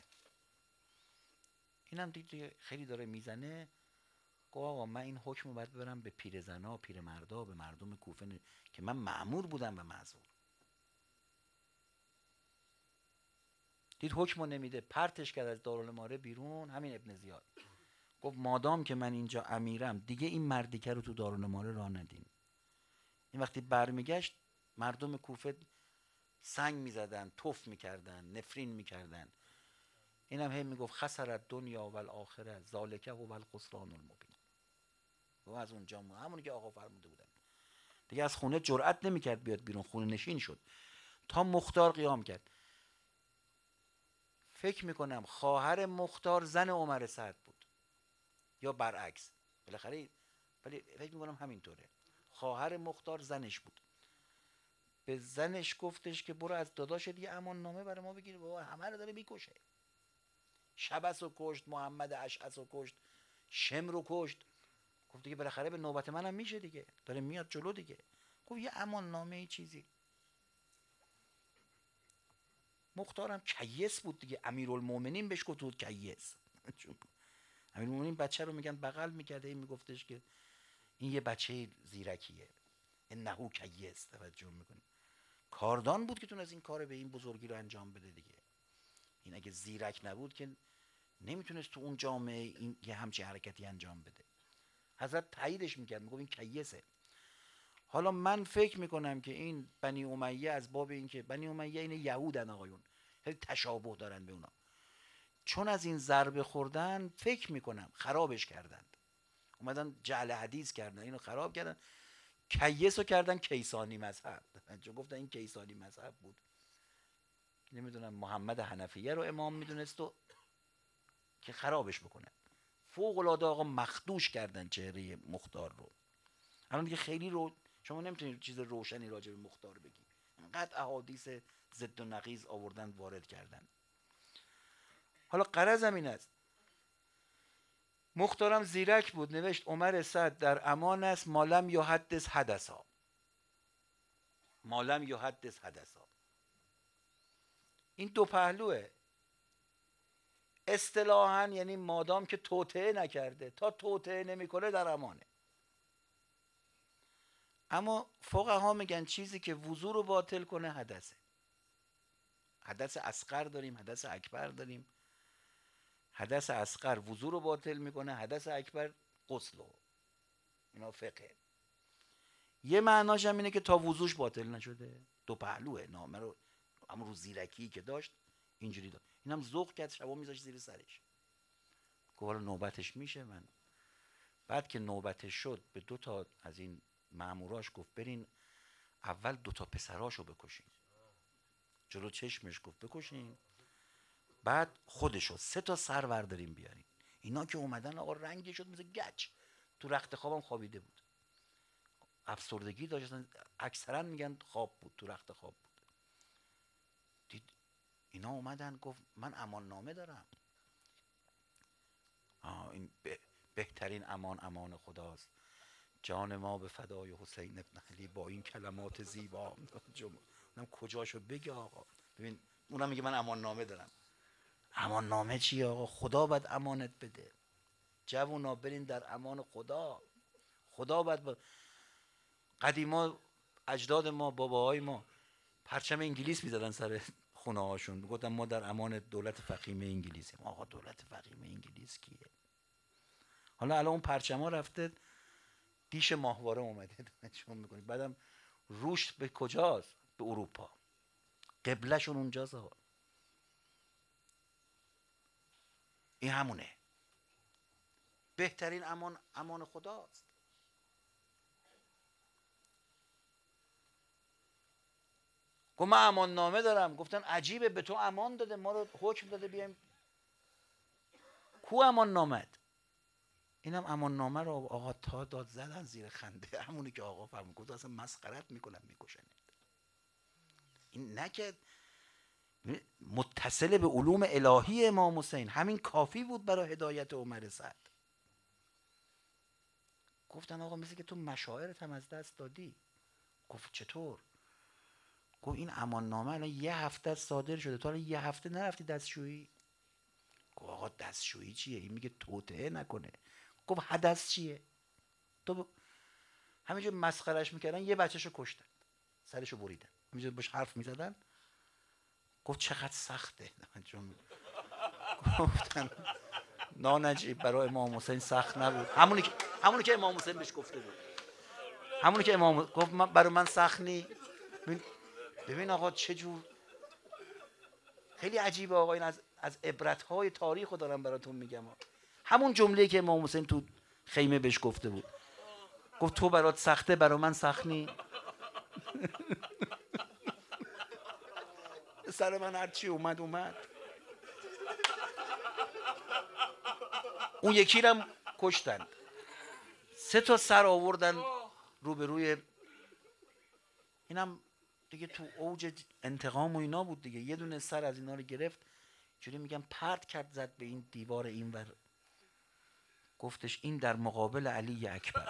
A: اینم دید خیلی داره میزنه، گفت آقا من این حکمو باید ببرم به پیرزنا، پیرمردا، به مردم کوفه که من مأمور بودم و معذور. دید حکمو نمیده، پرتش کرد از دارالمعارف بیرون. همین ابن زیاد گفت مادام که من اینجا امیرم، دیگه این مردیکه رو تو دارالمعارف راه ندین. این وقتی برمیگشت مردم کوفه سنگ میزدن، توف میکردن، نفرین میکردن. اینم هی میگفت خسرت دنیا و الاخره ذالک هو الخسران المبین. و از اونجا همونی که آقا فرموده بودن، دیگه از خونه جرئت نمیکرد بیاد بیرون، خونه نشین شد تا مختار قیام کرد. فکر میکنم خواهر مختار زن عمر سعد بود یا برعکس، بالاخره ولی فکر میکنم همینطوره. خواهر مختار زنش بود. به زنش گفتش که برو از داداش دیگه امان نامه برای ما بگیر، بابا همه رو داره میکشه. شبس رو کشت، محمد اشعث رو کشت، شم رو کشت. گفت دیگه بالاخره به نوبت منم میشه دیگه، داره میاد جلو دیگه. گفت یه امان نامه ای چیزی. مختارم کیس بود دیگه، امیرالمومنین بهش گفت بود کیس. امیرالمومنین بچه رو میگن بغل میکرده، این میگفتش که این یه بچه زیرکیه، انهو کیس. توجه میکنه کاردان بود که تون از این کار به این بزرگی رو انجام بده دیگه. این اگه زیرک نبود که نمیتونست تو اون جامعه این یه همچین حرکتی انجام بده. حضرت تاییدش میکرد، میگفت این کیسه. حالا من فکر میکنم که این بنی امیه از باب این که بنی امیه این یهودن آقایون، خیلی تشابه دارن به اونا، چون از این ضربه خوردن فکر میکنم خرابش کردند، اومدن جعل حدیث کردن، اینو خراب کردن. کیس رو کردن کیسانی مذهب، چون گفتن این کیسانی مذهب بود. نمیدونم محمد حنفیه رو امام میدونست و که خرابش بکنه. فوق العاده آقا مخدوش کردن چهره مختار رو. الان دیگه خیلی رو شما نمیتونید چیز روشنی راجع به مختار بگی، انقدر احادیث ضد و نقیض آوردن وارد کردن. حالا غرضم این است، مختارم زیرک بود، نوشت عمر سعد در امان است مالم یحدث حدثا، مالم یحدث حدثا. این دو پهلوه. اصطلاحاً یعنی مادام که توطئه نکرده، تا توطئه نمیکنه در امانه. اما فقها میگن چیزی که وضو رو باطل کنه حدثه. حدث اصغر داریم، حدث اکبر داریم. حدث اصغر وضو رو باطل میکنه، حدث اکبر غسل رو. اینا فقه. یه معناش هم اینه که تا وضوش باطل نشده. دو پهلوه نامه رو، اما رو زیرکی که داشت اینجوری داشت. اینم ذوق کرد، شبا میذاشت زیر سرش. گفت حالا نوبتش میشه. من بعد که نوبتش شد به دو تا از این ماموراش گفت برین اول دو تا پسراشو بکشین. جلو چشمش گفت بکشین، بعد خودشو سه تا سر برداریم بیارین. اینا که اومدن آقا رنگی شد مثل گچ، تو رخت خوابم خوابیده بود، افسردگی داشت، اکثرا میگن خواب بود، تو رخت خواب بود. دید اینا اومدن، گفت من امان نامه دارم. این بهترین امان خداست، جان ما به فدای حسین ابن علی. با این کلمات زیبا اونم کجاشو بگه آقا. ببین اونم میگه من امان نامه دارم. امان نامه چیه آقا؟ خدا باید امانت بده. جوونا برین در امان خدا. خدا باید قدیما اجداد ما، باباهای ما پرچم انگلیس میزدن سر خونه هاشون، میگفتن ما در امان دولت فقیم انگلیسیم. آقا دولت فقیم انگلیس کیه؟ حالا الان اون پرچم ها رفته دیش ماهواره اومده چون میکنید. بعدم روش به کجاست؟ به اروپا. قبلشون اونجاست. این همونه. بهترین امان خداست. گفت من امان نامه دارم. گفتن عجیبه، به تو امان داده، ما رو حکم داده بیایم. کو امان نامت؟ اینم امان نامه رو آقا تا داد زدن زیر خنده. همونی که آقا فرمود، گفت اصلا مسخرت میکنم میکشنت. این نکرد متصل به علوم الهی امام حسین، همین کافی بود برای هدایت عمر سعد. گفتن آقا مثل که تو مشاعرت هم از دست دادی. گفت چطور؟ گفت این امان نامه الان یه هفته صادر شده، تو الان یه هفته نرفتی دستشویی؟ گفت آقا دستشویی چیه؟ این میگه توطئه نکنه. گفت حدث چیه؟ تو همینجور مسخرش میکردن، یه بچهشو کشتن، سرشو بریدن، همینجور باش حرف میزدن. گفت چقدر سخته. گفتن نانجیب برای امام حسین سخت نبود. همونی که امام حسین بهش گفته بود، همونی که امام گفت برای من سخت نی. ببین آقا چه جور خیلی عجیبه آقا. این از عبرت‌های تاریخ رو دارم براتون میگم. همون جمله‌ای که امام حسین تو خیمه بهش گفته بود، گفت تو برات سخته، برای من سخت نی. سر من هر چی اومد. اون یکی رو هم کشتن. 3 تا سر آوردن روبروی. اینم دیگه تو اوج انتقام و اینا بود دیگه. یه دونه سر از اینا رو گرفت، جوری میگم پرت کرد، زد به این دیوار اینور. گفتش این در مقابل علی اکبر.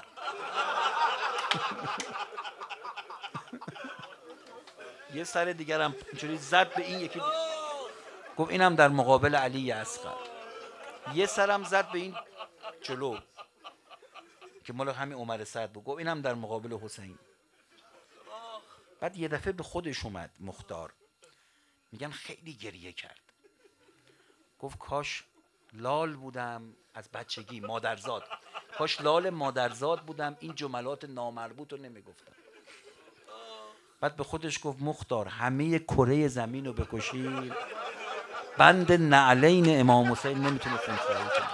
A: یه سر دیگر هم اینجوری زد به این یکی گفت اینم در مقابل علی اصغر. یه سرم زد به این جلو که مال همین عمر سعد بود، گفت اینم در مقابل حسین. بعد یه دفعه به خودش اومد مختار، میگن خیلی گریه کرد. گفت کاش لال بودم از بچگی، مادرزاد، کاش لال مادرزاد بودم این جملات نامربوط رو نمیگفتم. بعد به خودش گفت مختار همه کره زمین رو بکشی، بند نعلین امام حسین نمیتونه خونخواهی کنه.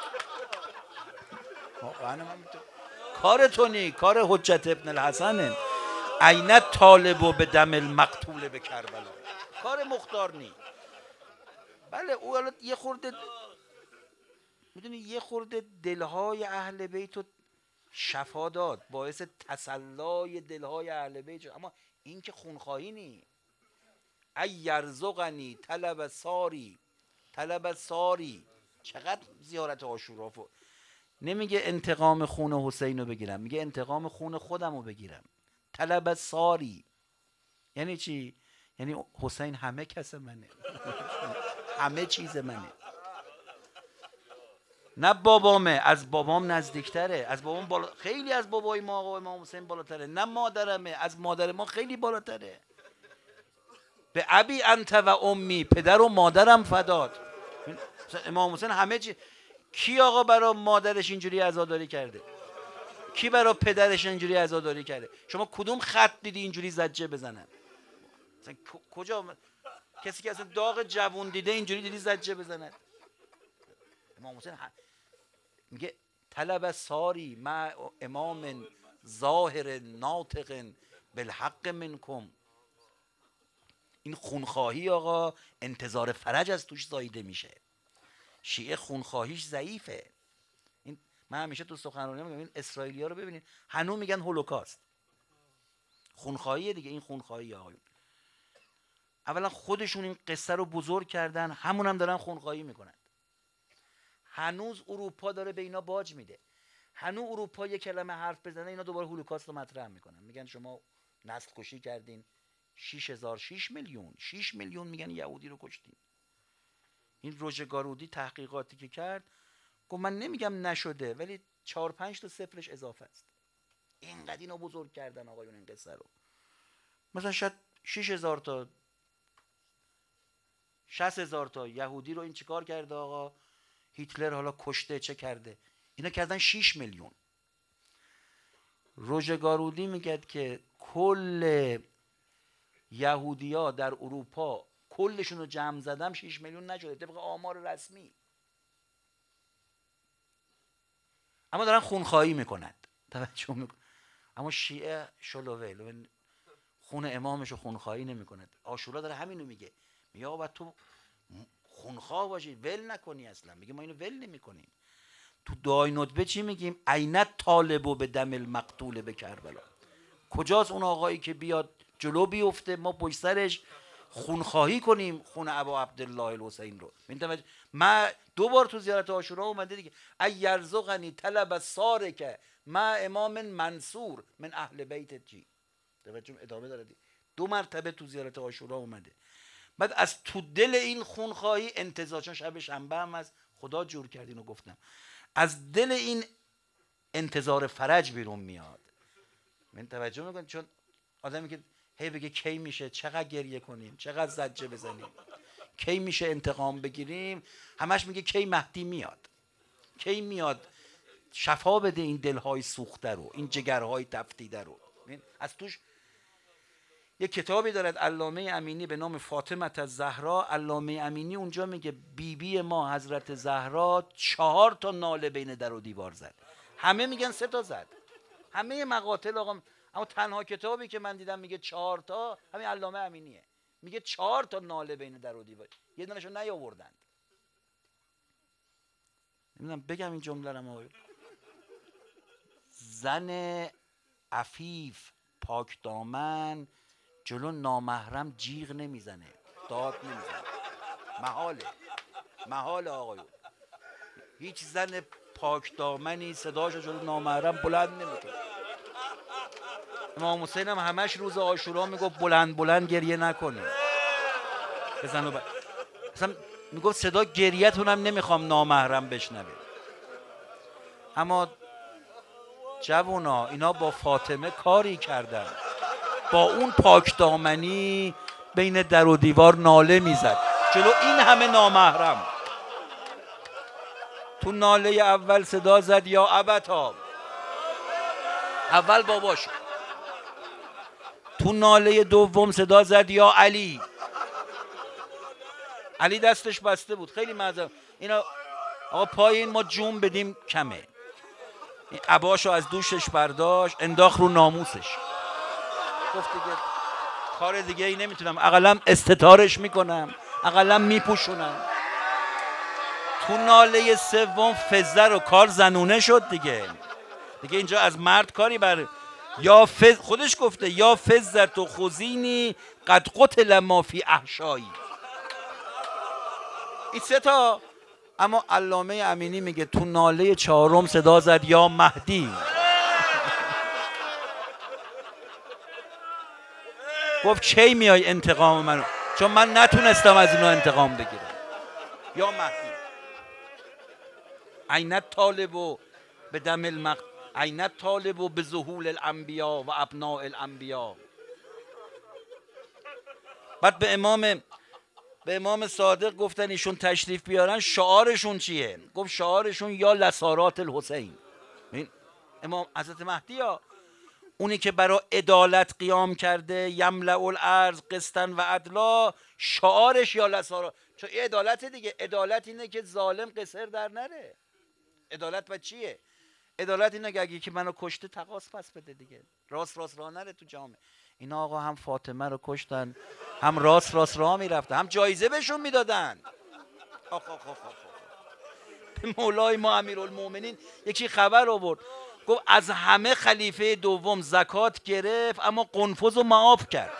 A: کار تو نی، کار حجت ابن الحسن. عین طالب به دم المقتول به کربلا. کار مختار نی. بله او حالا یه خورده میدونی، یه خورده دلهای اهل بیت رو شفا داد، باعث تسلای دلهای اهل بیت شد. اما این که خونخواهی نی. ای یرزقنی طلب ساری. چقدر زیارت عاشورا نمیگه انتقام خون حسین رو بگیرم، میگه انتقام خون خودم رو بگیرم. طلب ساری یعنی چی؟ یعنی حسین همه کس منه. همه چیز منه. نه بابامه، از بابام نزدیکتره، از بابام خیلی از بابای ما آقا امام حسین بالاتره. نه مادرمه، از مادر ما خیلی بالاتره. به ابی انت و امی، پدر و مادرم فدات. امام حسین همه چی. کی آقا برای مادرش اینجوری عزاداری کرده؟ کی برای پدرش اینجوری عزاداری کرده؟ شما کدوم خط دیدی اینجوری زجه بزنن؟ کجا کسی که اصلا داغ جوون دیده اینجوری دیدی زجه بزنن؟ امام حسین میگه طلب ساری مع امام ظاهر ناطق بالحق منکم. این خونخواهی آقا انتظار فرج از توش زایده میشه. شیعه خونخواهیش ضعیفه. این من همیشه تو سخنرانی میگم، این اسرائیلی‌ها رو ببینید هنوز میگن هولوکاست. خونخواهی دیگه. این خونخواهی آقایون، اولا خودشون این قصه رو بزرگ کردن، همون هم دارن خونخواهی میکنن. هنوز اروپا داره به اینا باج میده. هنوز اروپا یه کلمه حرف بزنه اینا دوباره هولوکاست رو مطرح میکنن، میگن شما نسل کشی کردین. 6 میلیون میگن یهودی رو کشتین. این روژگارودی تحقیقاتی که کرد گفت من نمیگم نشده، ولی 4-5 تا صفرش اضافه است. اینقدر اینو بزرگ کردن آقایون این قصه رو. مثلا شاید 6000 تا 60000 تا یهودی رو این چیکار کرده آقا هیتلر، حالا کشته چه کرده، اینا کردن 6 میلیون. روژگارودی میگه که کل یهودیا در اروپا کلشون رو جمع زدم 6 میلیون نشده طبق آمار رسمی، اما دارن خونخواهی میکنند. توجه میکن. اما شیعه شلوول خون امامش رو خونخواهی نمیکند. عاشورا داره همینو میگه، میگه آقا تو خونخواه باشی، ول نکنی. اصلا میگه ما اینو ول نمیکنیم. تو دعای ندبه چی میگیم؟ عینت طالبو به دم المقتول به کربلا. کجاست اون آقایی که بیاد جلو بیفته ما پشت سرش خونخواهی کنیم خون ابا عبدالله الحسین رو؟ من 2 بار تو زیارت عاشورا اومده دیگه، ای یرزقنی طلب سارک ما امام منصور من اهل بیت جی. توجه ادامه داره دی. 2 مرتبه تو زیارت عاشورا اومده. بعد از تو دل این خونخواهی انتظار، چون شب شنبه هم از خدا جور کرد اینو گفتم، از دل این انتظار فرج بیرون میاد. من توجه میکنم، چون آدمی که هی بگه کی میشه، چقدر گریه کنیم، چقدر زجه بزنیم، کی میشه انتقام بگیریم، همش میگه کی مهدی میاد، کی میاد شفا بده این دلهای سوخته رو، این جگرهای تفتیده رو. از توش یک کتابی دارد علامه امینی به نام فاطمه الزهرا. علامه امینی اونجا میگه بیبی ما حضرت زهرا 4 تا ناله بین در و دیوار زد. همه میگن 3 تا زد، همه مقاتل آقا، اما تنها کتابی که من دیدم میگه 4 تا همین علامه امینیه، میگه 4 تا ناله بین در و دیوار، یه دونهشو نیاوردند. نمیدونم بگم این جمله رو آقا. زن عفیف پاک دامن جلو نامحرم جیغ نمیزنه، داد نمیزنه، محاله آقایون. هیچ زن پاک دامنی صداشو جلو نامحرم بلند نمیکنه. امام حسین هم همش روز عاشورا میگفت بلند بلند گریه نکنید، بزن و اصلا میگفت صدا گریه‌تون هم نمیخوام نامحرم بشنوه. اما جوونا اینا با فاطمه کاری کردن، با اون پاک دامنی بین در و دیوار ناله میزد جلو این همه نامحرم. تو ناله اول صدا زد یا ابتا، اول باباش. تو ناله دوم صدا زد یا علی. علی دستش بسته بود، خیلی معذرت اینا آقا پای این ما جون بدیم کمه. این عباشو از دوشش برداشت انداخت رو ناموسش، گفت دیگه کار دیگه ای نمیتونم، اقلا استتارش میکنم، اقلا میپوشونم. تو ناله سوم فزه رو کار زنونه شد دیگه اینجا از مرد کاری بر یا خودش گفته یا فزت و خزینی قد قتل ما فی احشایی. این 3 تا. اما علامه امینی میگه تو ناله 4م صدا زد یا مهدی. گفت کی میای انتقام منو، چون من نتونستم از اینو انتقام بگیرم. یا مهدی عینت طالب و به دم المقت، عینت طالب و به ظهول الانبیا و ابناء الانبیا. بعد به امام صادق گفتن ایشون تشریف بیارن شعارشون چیه؟ گفت شعارشون یا لسارات الحسین. امام حضرت مهدی ها اونی که برای عدالت قیام کرده، یملأ الارض قسطا و عدلا، شعارش یا لسارات. چون این عدالت دیگه، عدالت اینه که ظالم قصر در نره. عدالت با چیه؟ عدالت اینه که اگه که منو کشته تقاص پس بده دیگه، راست راه نره تو جامعه. اینا آقا هم فاطمه رو کشتن، هم راست راه میرفتن، هم جایزه بهشون میدادن. به مولای ما امیرالمومنین یکی خبر آورد، گفت از همه خلیفه دوم زکات گرفت اما قنفذ رو معاف کرد.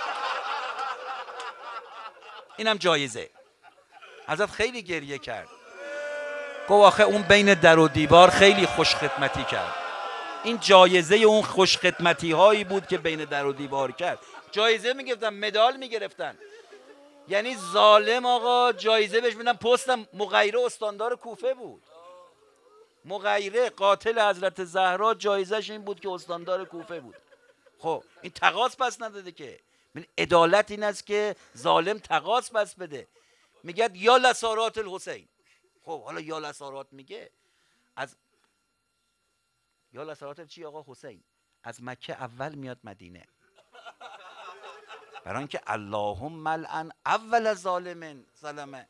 A: اینم جایزه. حضرت خیلی گریه کرد، گفت آخه اون بین در و دیوار خیلی خوش خدمتی کرد. این جایزه اون خوش خدمتی هایی بود که بین در و دیوار کرد. جایزه میگرفتن، مدال میگرفتن. یعنی ظالم آقا جایزه بهش میدن، پستم مغیره استاندار کوفه بود. مغیره قاتل حضرت زهرا جایزش این بود که استاندار کوفه بود. خب این تقاص پس نداده که. من عدالت این است که ظالم تقاص پس بده. میگه یا لسارات الحسین. خب حالا یا لسارات میگه از یا لسارات چی آقا؟ حسین از مکه اول میاد مدینه، برای اینکه اللهم ملعن اول ظالم ظلمه،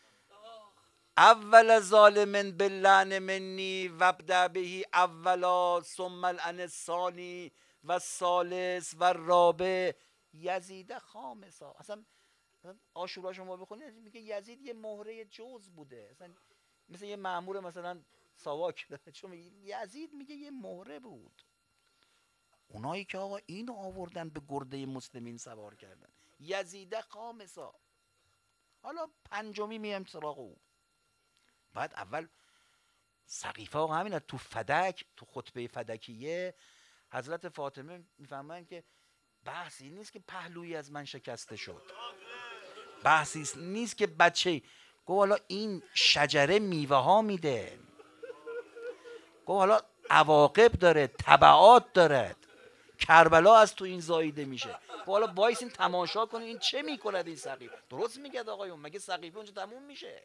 A: اول ظالم باللعن منی وابدأ به اولا ثم العن الثانی و الثالث و الرابع یزید خامسا. اصلا عاشورا شما بخونید میگه یزید یه مهره جوز بوده، اصلا مثل یه مأمور مثلا ساواک، چون یزید میگه یه مهره بود. اونایی که آقا اینو آوردن به گرده مسلمین سوار کردن، یزید خامسا. حالا پنجمی میام سراغ اون. بعد اول سقیفه آقا همین تو فدک، تو خطبه فدکیه حضرت فاطمه میفهمن که بحثی نیست که پهلویی از من شکسته شد، بحثی نیست که بچه گفت حالا این شجره میوه ها میده، گفت حالا عواقب داره، تبعات داره، کربلا از تو این زاییده میشه. گفت حالا وایسین تماشا کنین این چه میکند این سقیف. درست میگه آقایون، مگه سقیفه اونجا تموم میشه؟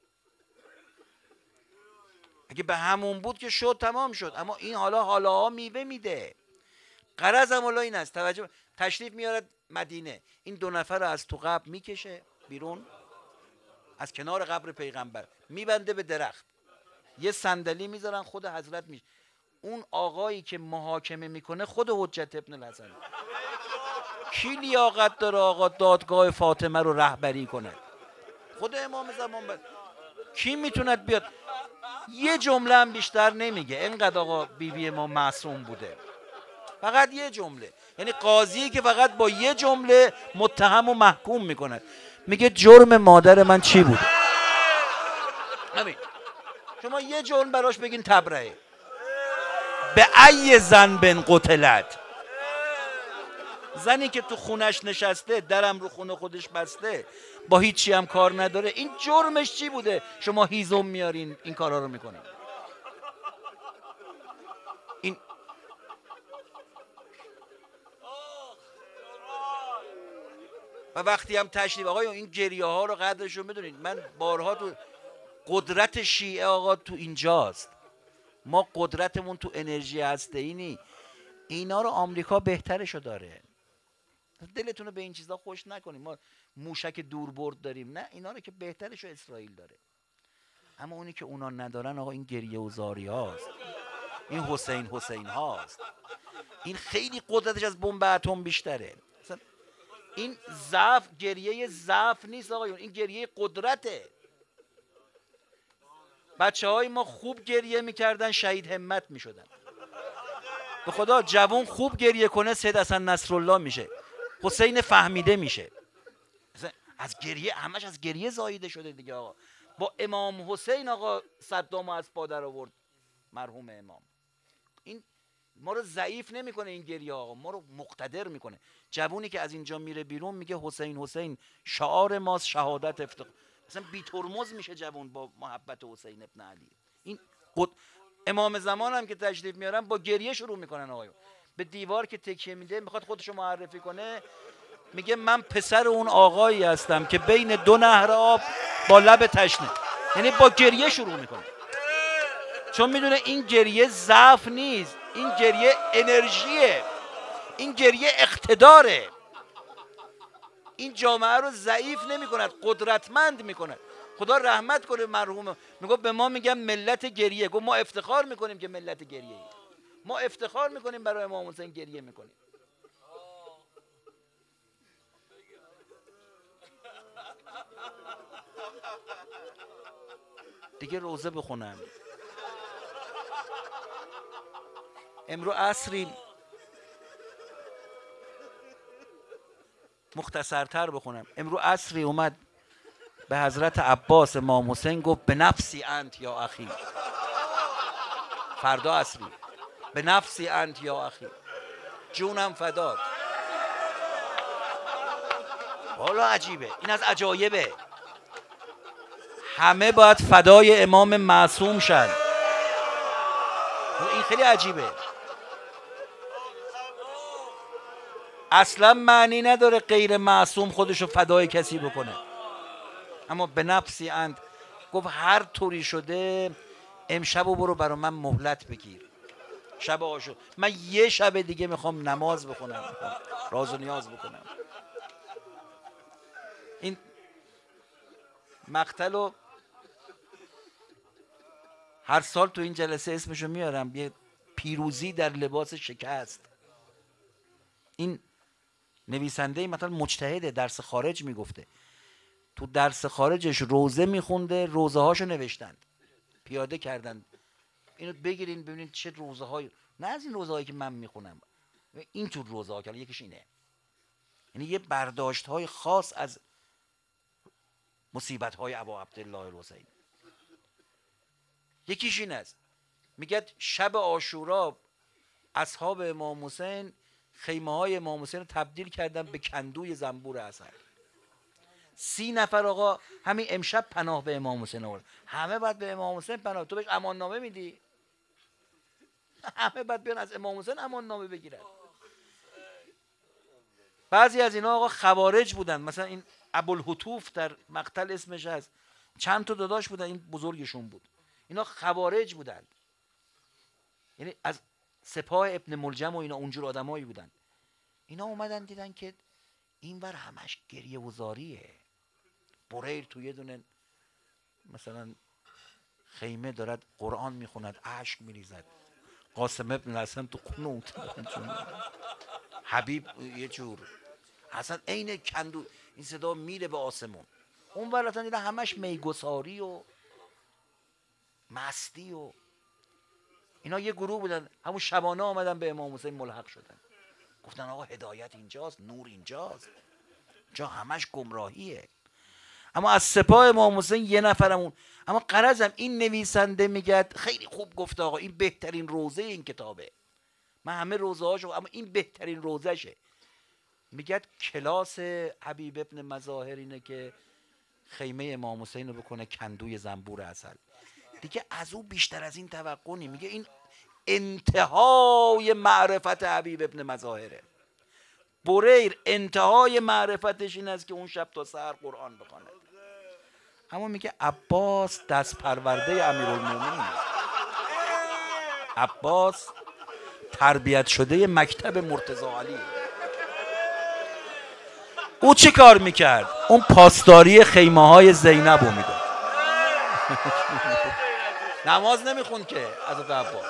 A: اگه به همون بود که شد تمام شد، اما این حالا میوه میده. غرضم حالا این است، توجه، تشریف میارد مدینه، این دو نفر رو از تو قبر میکشه بیرون، از کنار قبر پیغمبر میبنده به درخت، یه صندلی میذارن، خود حضرت میشه. اون آقایی که محاکمه میکنه خود حجت ابن الحسن. کی لیاقت داره آقا دادگاه فاطمه رو رهبری کنه؟ خود امام زمان. کی میتوند بیاد؟ یه جمله هم بیشتر نمیگه، اینقدر آقا بیبی ما معصوم بوده، فقط یه جمله. یعنی قاضی که فقط با یه جمله متهم و محکوم میکنه، میگه جرم مادر من چی بوده؟ همین. شما یه جرم براش بگین تبرئه. به ای ذنب قتلت. زنی که تو خونش نشسته، درم رو خونه خودش بسته، با هیچی هم کار نداره، این جرمش چی بوده شما هیزم میارین این کارا رو میکنین؟ این و وقتی هم تشریف آقای این گریه ها رو قدرشون بدونید. من بارها تو قدرت شیعه آقا تو اینجاست، ما قدرتمون تو انرژی هسته‌ای نی. اینا رو آمریکا بهترشو داره، دلتون رو به این چیزا خوش نکنیم. ما موشک دوربرد داریم، نه، اینا رو که بهترشو اسرائیل داره. اما اونی که اونا ندارن آقا این گریه و زاری هاست، این حسین هاست. این خیلی قدرتش از بمب اتم بیشتره. این ضعف گریه ضعف نیست آقایون، این گریه قدرته. بچه های ما خوب گریه میکردن شهید همت میشدن. به خدا جوان خوب گریه کنه سید حسن نصرالله میشه، حسین فهمیده میشه. از گریه، همش از گریه زاییده شده دیگه آقا. با امام حسین آقا صدام از پادر آورد مرحوم امام. این ما رو ضعیف نمیکنه این گریه آقا، ما رو مقتدر میکنه. جوونی که از اینجا میره بیرون میگه حسین شعار ماست، شهادت افتخار، اصلا بی ترمز میشه جوون با محبت حسین ابن علی. این امام زمان هم که تشریف میارن با گریه شروع میکنن آقایون. به دیوار که تکیه میده میخواد خودشو معرفی کنه، میگه من پسر اون آقایی هستم که بین دو نهر آب با لب تشنه. یعنی با گریه شروع میکنه، چون میدونه این گریه ضعف نیست، این گریه انرژیه، این گریه اقتداره. این جامعه رو ضعیف نمیکند، قدرتمند میکند. خدا رحمت کنه مرحوم، میگه به ما میگن ملت گریه. گفت ما افتخار میکنیم که ملت گریه ایم، ما افتخار میکنیم برای امام حسین گریه میکنیم. دیگه روزه بخونم. امرو عصری مختصرتر بخونم. امرو عصری اومد به حضرت عباس امام حسین گفت به نفسی انت یا اخی. فردا عصری به نفسی انت یا اخی، جونم فدات. والا عجیبه، این از عجایبه. همه باید فدای امام معصوم شن. این خیلی عجیبه. اصلا معنی نداره غیر معصوم خودشو فدای کسی بکنه. اما به نفسی اند گفت هر طوری شده امشب و برو برا من مهلت بگیر، شب عاشور. من یه شب دیگه میخوام نماز بخونم، راز و نیاز بکنم. این مقتل هر سال تو این جلسه اسمشو میارم، یه پیروزی در لباس شکست. این نویسنده مثلا مجتهده، درس خارج میگفته، تو درس خارجش روزه میخونده، روزه هاشو نوشتند، پیاده کردند. اینو بگیرین ببینید چه روزه های، نه از این روزه هایی که من میخونم، این تو روزه ها که یکیش اینه. یعنی یه برداشت های خاص از مصیبت های ابا عبدالله الحسین. یکیش این است، میگه شب عاشورا اصحاب امام حسین خیمه های امام حسین رو تبدیل کردن به کندوی زنبور عسل. 30 نفر آقا همین امشب پناه به امام حسین آورد. همه باید به امام حسین پناه. تو بهش امان نامه میدی؟ همه باید بیان از امام حسین امان نامه بگیرن. بعضی از اینا آقا خوارج بودن، مثلا این ابوالهتوف در مقتل اسمش هست، چند تا داداش بودن، این بزرگشون بود. اینا خوارج بودن، یعنی از سپاه ابن ملجم و اینا اونجور آدمایی بودن. اینا اومدن دیدن که اینور همش گریه و زاریه. بریر تو یه دونه مثلا خیمه دارد قرآن میخوند، اشک میریزد. قاسم ابن الحسن تو قنوت، حبیب یه جور، اصلا عین کندو، این صدا میره به آسمون. اون ور دیدن همش میگساری و مستی و اینا. یه گروه بودن همون شبانه آمدن به امام حسین ملحق شدن، گفتن آقا هدایت اینجاست، نور اینجاست، جا همش گمراهیه. اما از سپاه امام حسین یه نفرمون. اما غرضم این نویسنده میگه خیلی خوب گفته آقا، این بهترین روزه این کتابه. من همه روزه هاشو، اما این بهترین روزه شه. میگه کلاس حبیب ابن مظاهر اینه که خیمه امام حسین رو بکنه کندوی زنبور عسل. دیگه از او بیشتر از این توقع نی. میگه این انتهای معرفت حبیب ابن مظاهره. بریر انتهای معرفتش این است که اون شب تا سحر قرآن بخواند. اما میگه عباس دست پرورده امیرالمومنین، عباس تربیت شده مکتب مرتضی علی. او چی کار میکرد؟ اون پاسداری خیمه های زینب رو میداد. نماز نمیخوند که حضرت عباس،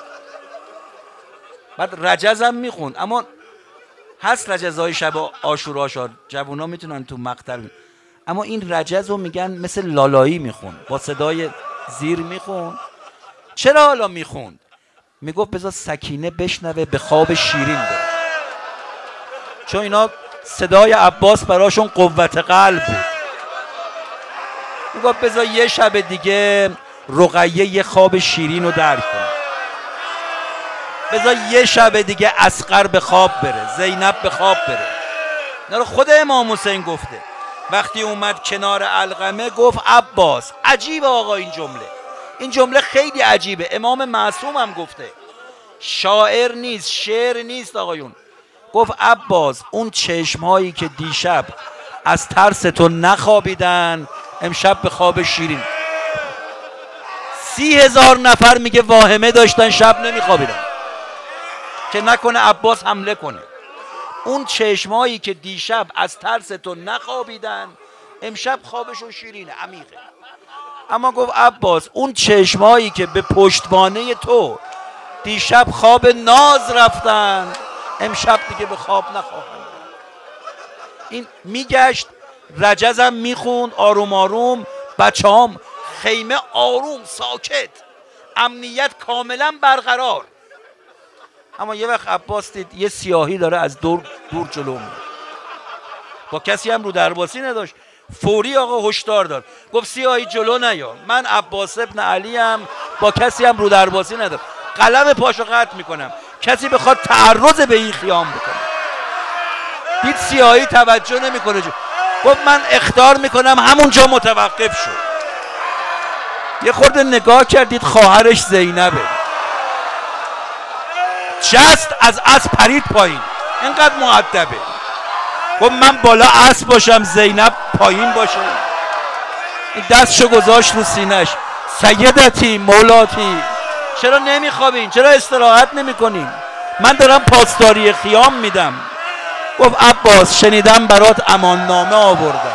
A: بعد رجز هم میخوند. اما هست رجزهای شب عاشورا، جوونا میتونن تو مقتل، اما این رجز رو میگن مثل لالایی میخوند، با صدای زیر میخوند. چرا حالا میخوند؟ میگفت بذار سکینه بشنوه به خواب شیرین بره، چون اینا صدای عباس براشون قوت قلب بود. میگفت بذار یه شب دیگه رقیه یه خواب شیرین رو درک کنه، بذار یه شب دیگه اصغر به خواب بره، زینب به خواب بره. اینا رو خود امام حسین گفته. وقتی اومد کنار علقمه گفت عباس، عجیبه آقا این جمله خیلی عجیبه. امام معصوم هم گفته، شاعر نیست، شعر نیست آقایون. گفت عباس، اون چشمهایی که دیشب از ترس تو نخوابیدن امشب به خواب شیرین. 30,000 نفر میگه واهمه داشتن شب نمیخوابیدن که نکنه عباس حمله کنه. اون چشمایی که دیشب از ترس تو نخوابیدن امشب خوابشون شیرینه، عمیقه. اما گفت عباس، اون چشمایی که به پشتوانه تو دیشب خواب ناز رفتن امشب دیگه به خواب نخواهند. این میگشت، رجزم میخوند آروم آروم، بچه هم خیمه آروم ساکت، امنیت کاملا برقرار. اما یه وقت عباس دید یه سیاهی داره از دور جلو میاد، با کسی هم رو درباسی نداشت، فوری آقا هشدار داد، گفت سیاهی جلو نیا، من عباس ابن علی ام، با کسی هم رو درباسی ندارم، قلم پاشو قطع میکنم، کسی بخواد تعرض به این خیام بکنه. دید سیاهی توجه نمیکنه، گفت من اخطار میکنم، همونجا متوقف شد. یه خورده نگاه کردید خواهرش زینبه، جست از اسب پرید پایین، اینقدر مؤدبه. گفت من بالا اسب باشم زینب پایین باشه. این دستشو گذاشت رو سینش. سیدتی مولاتی، چرا نمیخوابین؟ چرا استراحت نمیکنین؟ من دارم پاسداری خیام میدم. گفت عباس شنیدم برات امان نامه آوردم.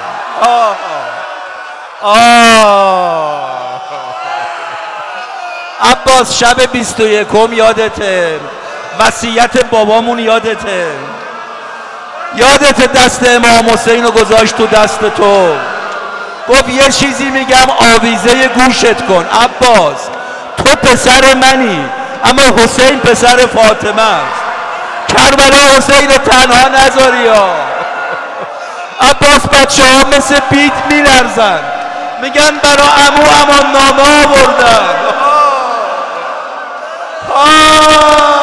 A: عباس شب 21 یادته، وصیت بابامون یادته، یادت دست امام حسین رو گذاشت تو دست تو. گفت یه چیزی میگم آویزه گوشت کن عباس، تو پسر منی اما حسین پسر فاطمه است. کربلا حسین تنها نذاری ها. عباس بچه ها مثل بیت میلرزن، میگن برا عمو امان نامه آوردن.